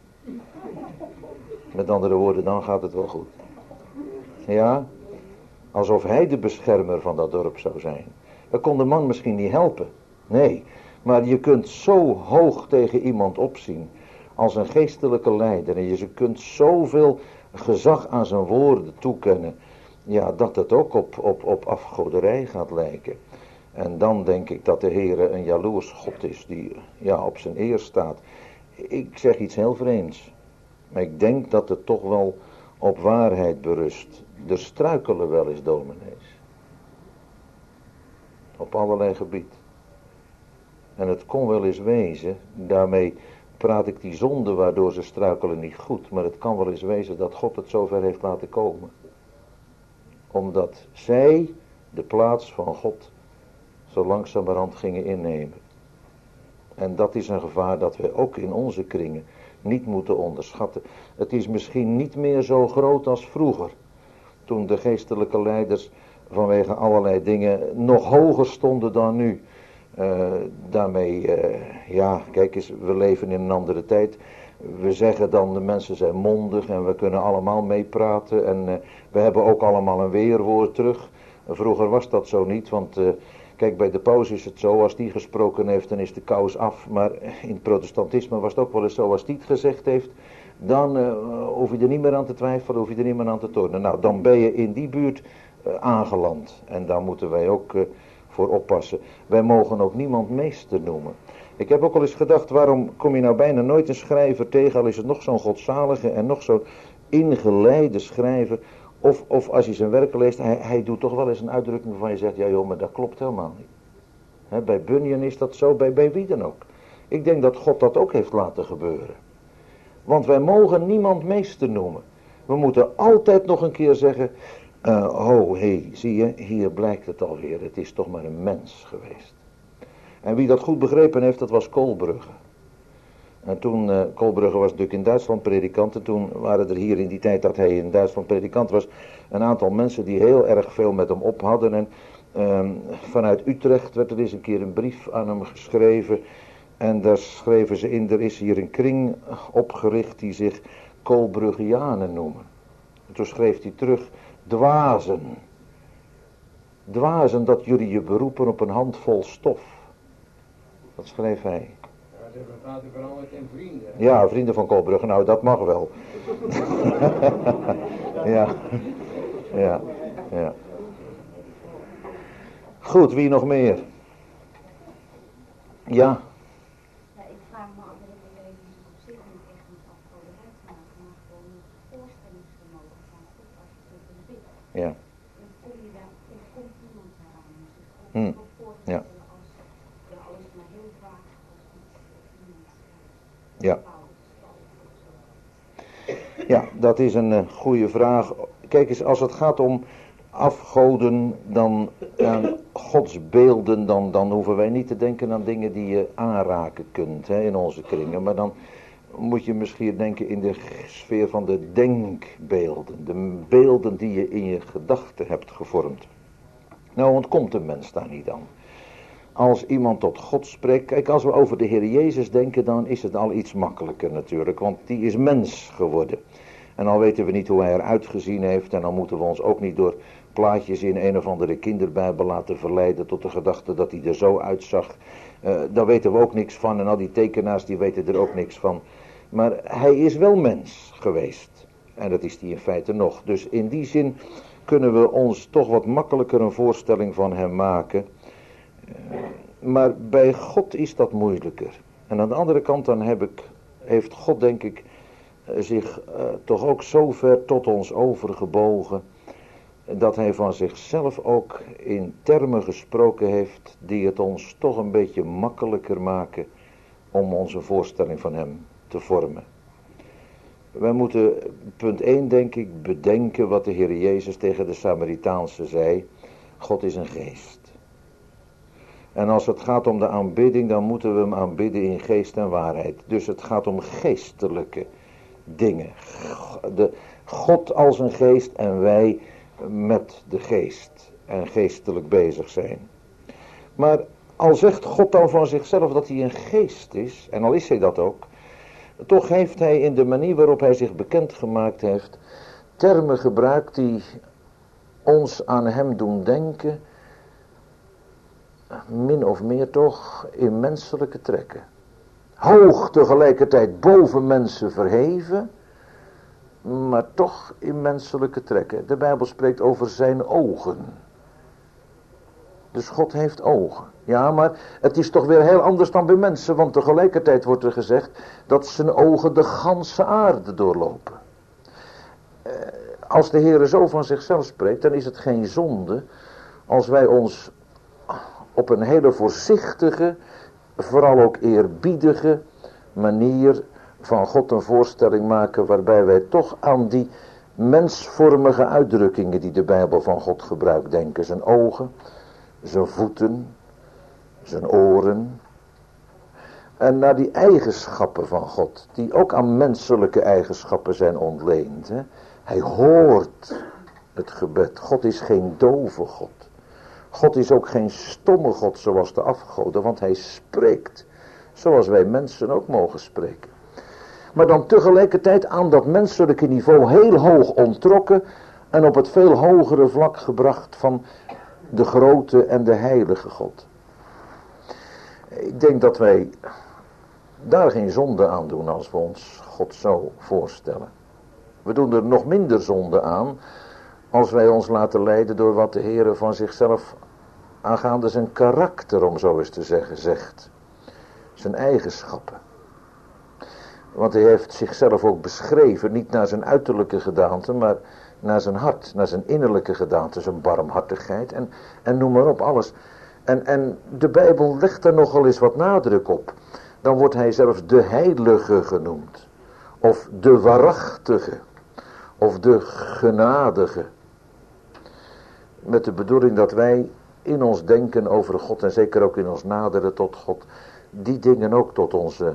Met andere woorden, dan gaat het wel goed. Ja, alsof hij de beschermer van dat dorp zou zijn. Dat kon de man misschien niet helpen. Nee, maar je kunt zo hoog tegen iemand opzien als een geestelijke leider. En je kunt zoveel gezag aan zijn woorden toekennen. Ja, dat het ook op afgoderij gaat lijken. En dan denk ik dat de Heere een jaloers God is die op zijn eer staat. Ik zeg iets heel vreemds. Maar ik denk dat het toch wel op waarheid berust. Er struikelen wel eens dominees. Op allerlei gebied. En het kon wel eens wezen, daarmee praat ik die zonde waardoor ze struikelen niet goed. Maar het kan wel eens wezen dat God het zover heeft laten komen. Omdat zij de plaats van God zo langzamerhand gingen innemen. En dat is een gevaar dat we ook in onze kringen niet moeten onderschatten. Het is misschien niet meer zo groot als vroeger. Toen de geestelijke leiders vanwege allerlei dingen nog hoger stonden dan nu. Kijk eens, we leven in een andere tijd. We zeggen dan, de mensen zijn mondig en we kunnen allemaal meepraten. En we hebben ook allemaal een weerwoord terug. Vroeger was dat zo niet, want kijk, bij de paus is het zo, als die gesproken heeft, dan is de kous af. Maar in het protestantisme was het ook wel eens zo, als die het gezegd heeft, dan hoef je er niet meer aan te twijfelen, hoef je er niet meer aan te tornen. Nou, dan ben je in die buurt aangeland. En daar moeten wij ook voor oppassen. Wij mogen ook niemand meester noemen. Ik heb ook al eens gedacht, waarom kom je nou bijna nooit een schrijver tegen, al is het nog zo'n godzalige en nog zo'n ingeleide schrijver. Of als je zijn werk leest, hij doet toch wel eens een uitdrukking waarvan je zegt, ja joh, maar dat klopt helemaal niet. He, bij Bunyan is dat zo, bij wie dan ook. Ik denk dat God dat ook heeft laten gebeuren. Want wij mogen niemand meester noemen. We moeten altijd nog een keer zeggen, zie je, hier blijkt het alweer, het is toch maar een mens geweest. En wie dat goed begrepen heeft, dat was Kolbrugge. En toen, Kolbrugge was natuurlijk in Duitsland predikant, en toen waren er hier in die tijd dat hij in Duitsland predikant was, een aantal mensen die heel erg veel met hem op hadden. En vanuit Utrecht werd er eens een keer een brief aan hem geschreven. En daar schreven ze in, er is hier een kring opgericht die zich Kolbruggianen noemen. En toen schreef hij terug, dwazen. Dwazen dat jullie je beroepen op een handvol stof. Dat schreef hij. Ze hebben laten veranderd in vrienden. Ja, vrienden van Kolbrugge, nou dat mag wel. Ja. Goed, wie nog meer? Ja. Ik vraag me af, dat het leven op zich niet echt met afgoderij te maken, maar gewoon met voorstellingsvermogen van God als je tot een bid. Ja. Dan kom je daar, er komt iemand aan om zich God Ja. als alles maar heel vaak als iemand Ja. Ja, dat is een goede vraag. Kijk eens, als het gaat om afgoden, dan godsbeelden, dan hoeven wij niet te denken aan dingen die je aanraken kunt in onze kringen. Maar dan moet je misschien denken in de sfeer van de denkbeelden. De beelden die je in je gedachten hebt gevormd. Nou ontkomt de mens daar niet aan. als iemand tot God spreekt. Kijk, als we over de Heer Jezus denken, dan is het al iets makkelijker natuurlijk, want die is mens geworden. En al weten we niet hoe hij eruit gezien heeft, en dan moeten we ons ook niet door plaatjes in een of andere kinderbijbel laten verleiden tot de gedachte dat hij er zo uitzag. Daar weten we ook niks van, en al die tekenaars die weten er ook niks van. Maar hij is wel mens geweest, en dat is hij in feite nog. Dus in die zin kunnen we ons toch wat makkelijker een voorstelling van hem maken. Maar bij God is dat moeilijker. En aan de andere kant dan heeft God denk ik zich toch ook zo ver tot ons overgebogen, dat hij van zichzelf ook in termen gesproken heeft die het ons toch een beetje makkelijker maken om onze voorstelling van hem te vormen. Wij moeten, punt 1 denk ik, bedenken wat de Heer Jezus tegen de Samaritaanse zei. God is een geest. En als het gaat om de aanbidding, dan moeten we hem aanbidden in geest en waarheid. Dus het gaat om geestelijke dingen. God als een geest en wij met de geest en geestelijk bezig zijn. Maar al zegt God dan van zichzelf dat hij een geest is, en al is hij dat ook, toch heeft hij in de manier waarop hij zich bekendgemaakt heeft, termen gebruikt die ons aan hem doen denken, min of meer toch in menselijke trekken. Hoog tegelijkertijd boven mensen verheven, maar toch in menselijke trekken. De Bijbel spreekt over zijn ogen. Dus God heeft ogen. Ja, maar het is toch weer heel anders dan bij mensen, want tegelijkertijd wordt er gezegd dat zijn ogen de ganse aarde doorlopen. Als de Heer zo van zichzelf spreekt, dan is het geen zonde als wij ons op een hele voorzichtige, vooral ook eerbiedige manier van God een voorstelling maken, waarbij wij toch aan die mensvormige uitdrukkingen die de Bijbel van God gebruikt denken. Zijn ogen, zijn voeten, zijn oren. En naar die eigenschappen van God, die ook aan menselijke eigenschappen zijn ontleend. Hè. Hij hoort het gebed. God is geen dove God. God is ook geen stomme God zoals de afgoden, want hij spreekt zoals wij mensen ook mogen spreken. Maar dan tegelijkertijd aan dat menselijke niveau heel hoog onttrokken en op het veel hogere vlak gebracht van de grote en de heilige God. Ik denk dat wij daar geen zonde aan doen als we ons God zo voorstellen. We doen er nog minder zonde aan als wij ons laten leiden door wat de Heer van zichzelf aangaande zijn karakter, om zo eens te zeggen, zegt. Zijn eigenschappen. Want hij heeft zichzelf ook beschreven, niet naar zijn uiterlijke gedaante, maar naar zijn hart, naar zijn innerlijke gedaante, zijn barmhartigheid en noem maar op, alles. En de Bijbel legt er nogal eens wat nadruk op. Dan wordt hij zelfs de heilige genoemd. Of de waarachtige. Of de genadige. Met de bedoeling dat wij in ons denken over God en zeker ook in ons naderen tot God, die dingen ook tot onze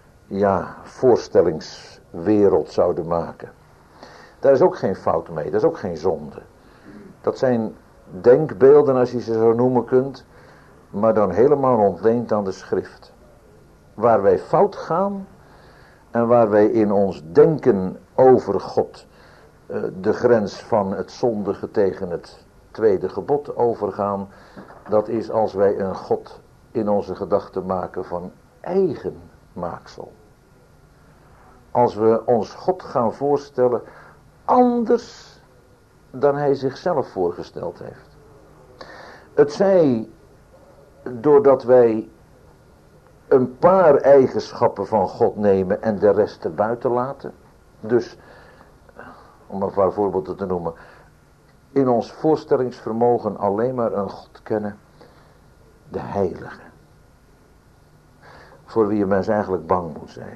voorstellingswereld zouden maken. Daar is ook geen fout mee, dat is ook geen zonde. Dat zijn denkbeelden, als je ze zo noemen kunt, maar dan helemaal ontleend aan de schrift. Waar wij fout gaan en waar wij in ons denken over God de grens van het zondige tegen het tweede gebod overgaan, dat is als wij een God in onze gedachten maken van eigen maaksel. Als we ons God gaan voorstellen anders dan hij zichzelf voorgesteld heeft. Het zij doordat wij een paar eigenschappen van God nemen en de rest erbuiten laten. Dus, om een paar voorbeelden te noemen, in ons voorstellingsvermogen alleen maar een God kennen, de heilige. Voor wie een mens eigenlijk bang moet zijn.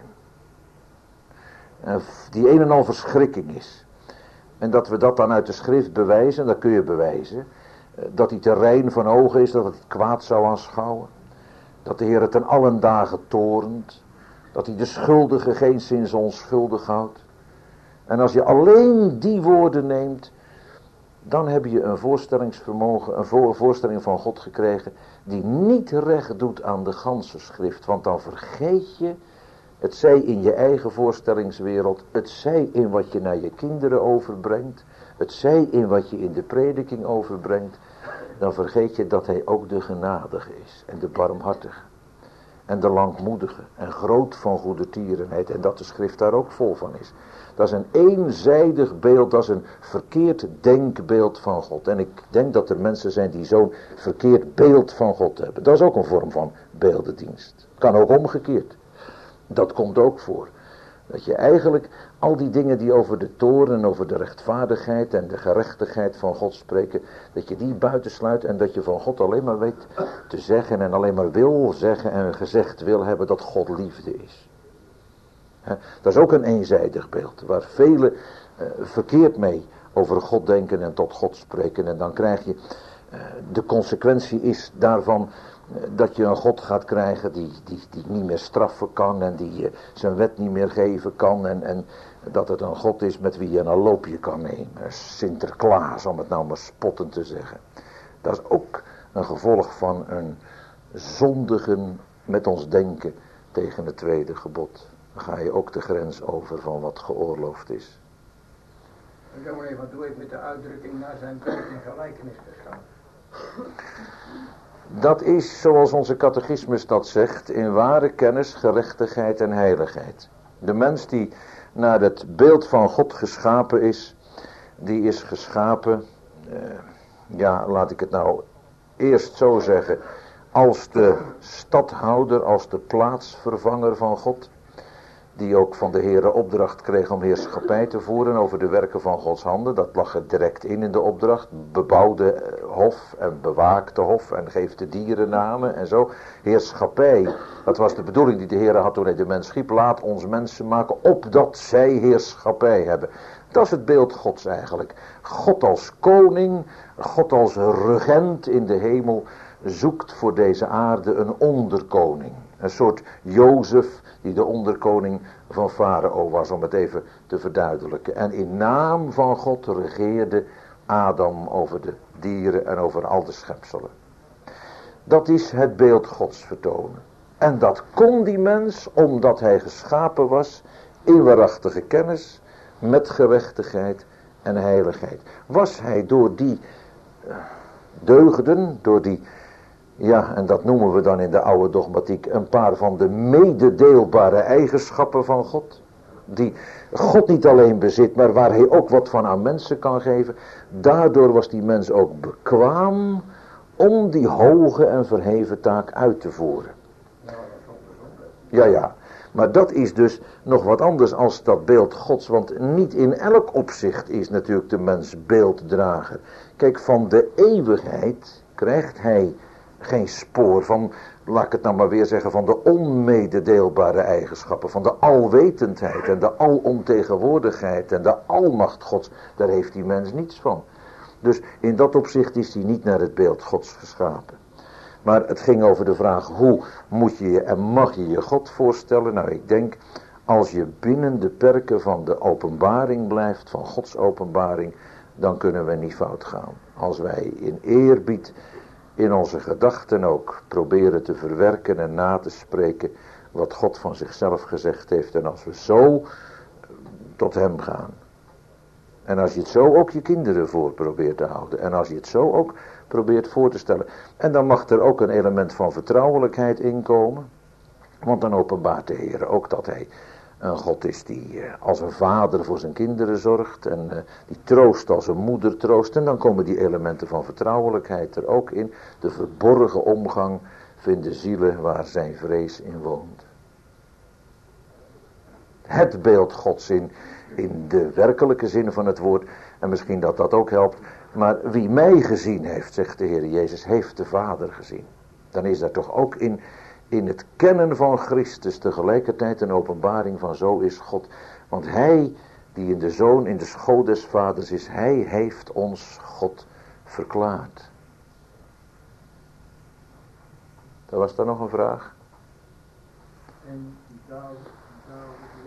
En die een en al verschrikking is. En dat we dat dan uit de schrift bewijzen, dat kun je bewijzen. Dat hij te rein van ogen is, dat het kwaad zou aanschouwen. Dat de Heer het ten allen dagen toornt. Dat hij de schuldige geenszins onschuldig houdt. En als je alleen die woorden neemt, dan heb je een voorstellingsvermogen, een voorstelling van God gekregen die niet recht doet aan de ganse schrift. Want dan vergeet je, het zij in je eigen voorstellingswereld, het zij in wat je naar je kinderen overbrengt, het zij in wat je in de prediking overbrengt, dan vergeet je dat hij ook de genadige is en de barmhartige en de langmoedige en groot van goedertierenheid en dat de schrift daar ook vol van is. Dat is een eenzijdig beeld, dat is een verkeerd denkbeeld van God. En ik denk dat er mensen zijn die zo'n verkeerd beeld van God hebben. Dat is ook een vorm van beeldendienst. Kan ook omgekeerd. Dat komt ook voor. Dat je eigenlijk al die dingen die over de toorn en over de rechtvaardigheid en de gerechtigheid van God spreken, dat je die buitensluit en dat je van God alleen maar weet te zeggen en alleen maar wil zeggen en gezegd wil hebben dat God liefde is. Dat is ook een eenzijdig beeld, waar velen verkeerd mee over God denken en tot God spreken. En dan krijg je, de consequentie is daarvan dat je een God gaat krijgen die niet meer straffen kan en die zijn wet niet meer geven kan. En dat het een God is met wie je een loopje kan nemen. Sinterklaas, om het nou maar spottend te zeggen. Dat is ook een gevolg van een zondigen met ons denken tegen het tweede gebod. Dan ga je ook de grens over van wat geoorloofd is. Zeg maar even, wat doe ik met de uitdrukking naar zijn beeld en gelijkenis geschapen? Dat is, zoals onze catechismus dat zegt, in ware kennis, gerechtigheid en heiligheid. De mens die naar het beeld van God geschapen is, die is geschapen, laat ik het nou eerst zo zeggen, als de stadhouder, als de plaatsvervanger van God, die ook van de Heere opdracht kreeg om heerschappij te voeren over de werken van Gods handen. Dat lag er direct in de opdracht. Bebouw de hof en bewaak de hof en geef de dieren namen en zo. Heerschappij, dat was de bedoeling die de Heere had toen hij de mens schiep. Laat ons mensen maken opdat zij heerschappij hebben. Dat is het beeld Gods eigenlijk. God als koning, God als regent in de hemel zoekt voor deze aarde een onderkoning. Een soort Jozef die de onderkoning van Farao was, om het even te verduidelijken. En in naam van God regeerde Adam over de dieren en over al de schepselen. Dat is het beeld Gods vertonen. En dat kon die mens, omdat hij geschapen was in waarachtige kennis, met gerechtigheid en heiligheid. Was hij door die deugden, door die, en dat noemen we dan in de oude dogmatiek, een paar van de mededeelbare eigenschappen van God. Die God niet alleen bezit, maar waar hij ook wat van aan mensen kan geven. Daardoor was die mens ook bekwaam om die hoge en verheven taak uit te voeren. Ja, maar dat is dus nog wat anders als dat beeld Gods. Want niet in elk opzicht is natuurlijk de mens beelddrager. Kijk, van de eeuwigheid krijgt hij geen spoor van, laat ik het nou maar weer zeggen, van de onmededeelbare eigenschappen, van de alwetendheid en de alomtegenwoordigheid en de almacht Gods. Daar heeft die mens niets van. Dus in dat opzicht is hij niet naar het beeld Gods geschapen. Maar het ging over de vraag, hoe moet je en mag je je God voorstellen? Nou, ik denk, als je binnen de perken van de openbaring blijft, van Gods openbaring, dan kunnen we niet fout gaan. Als wij in eerbied in onze gedachten ook proberen te verwerken en na te spreken wat God van zichzelf gezegd heeft. En als we zo tot hem gaan. En als je het zo ook je kinderen voor probeert te houden. En als je het zo ook probeert voor te stellen. En dan mag er ook een element van vertrouwelijkheid inkomen. Want dan openbaart de Heer ook dat hij een God is die als een vader voor zijn kinderen zorgt. En die troost als een moeder troost. En dan komen die elementen van vertrouwelijkheid er ook in. De verborgen omgang vinden zielen waar zijn vrees in woont. Het beeld Gods in de werkelijke zin van het woord. En misschien dat dat ook helpt. Maar wie mij gezien heeft, zegt de Heer Jezus, heeft de Vader gezien. Dan is daar toch ook in het kennen van Christus tegelijkertijd een openbaring van zo is God. Want hij die in de Zoon in de schoot des Vaders is, hij heeft ons God verklaard. Er was daar nog een vraag? En zou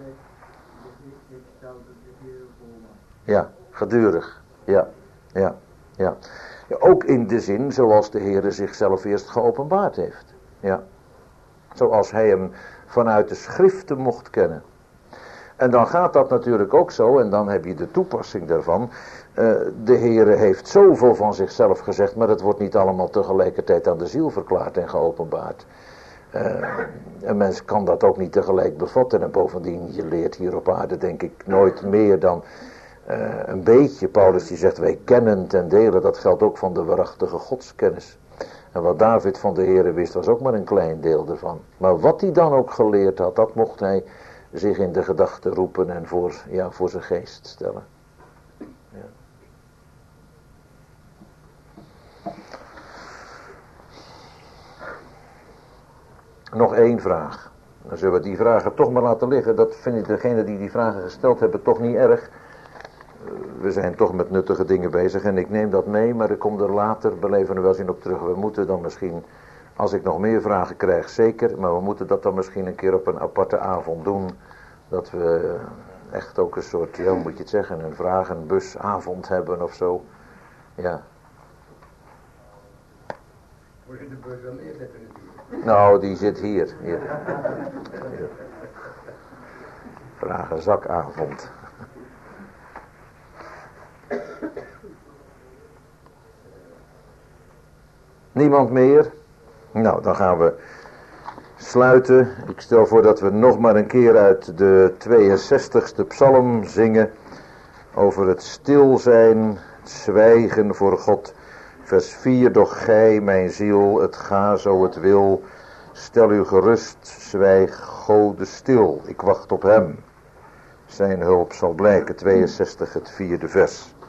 ik zou het de Heer volmaken. Ja, gedurig. Ja. Ja. Ja, ook in de zin zoals de Heere zichzelf eerst geopenbaard heeft. Ja. Zoals hij hem vanuit de schriften mocht kennen. En dan gaat dat natuurlijk ook zo, en dan heb je de toepassing daarvan. De Heere heeft zoveel van zichzelf gezegd, maar het wordt niet allemaal tegelijkertijd aan de ziel verklaard en geopenbaard. Een mens kan dat ook niet tegelijk bevatten. En bovendien, je leert hier op aarde denk ik nooit meer dan een beetje. Paulus die zegt, wij kennen ten dele, dat geldt ook van de waarachtige godskennis. En wat David van de Heere wist, was ook maar een klein deel ervan. Maar wat hij dan ook geleerd had, dat mocht hij zich in de gedachten roepen en voor zijn geest stellen. Ja. Nog één vraag. Dan zullen we die vragen toch maar laten liggen. Dat vind ik degene die vragen gesteld hebben toch niet erg. We zijn toch met nuttige dingen bezig en ik neem dat mee, maar ik kom er later, beleven er wel eens in op terug. We moeten dan misschien, als ik nog meer vragen krijg, zeker, maar we moeten dat dan misschien een keer op een aparte avond doen. Dat we echt ook een soort, ja, hoe moet je het zeggen, een vragenbusavond hebben of zo. Ja. Moet je de bus wel neerzetten natuurlijk. Nou, die zit hier. Vragenzakavond. Niemand meer? Nou, dan gaan we sluiten. Ik stel voor dat we nog maar een keer uit de 62e psalm zingen. Over het stil zijn, het zwijgen voor God. Vers 4, doch gij, mijn ziel, het ga zo het wil. Stel u gerust, zwijg, Gode stil. Ik wacht op hem. Zijn hulp zal blijken, 62, het 4e vers.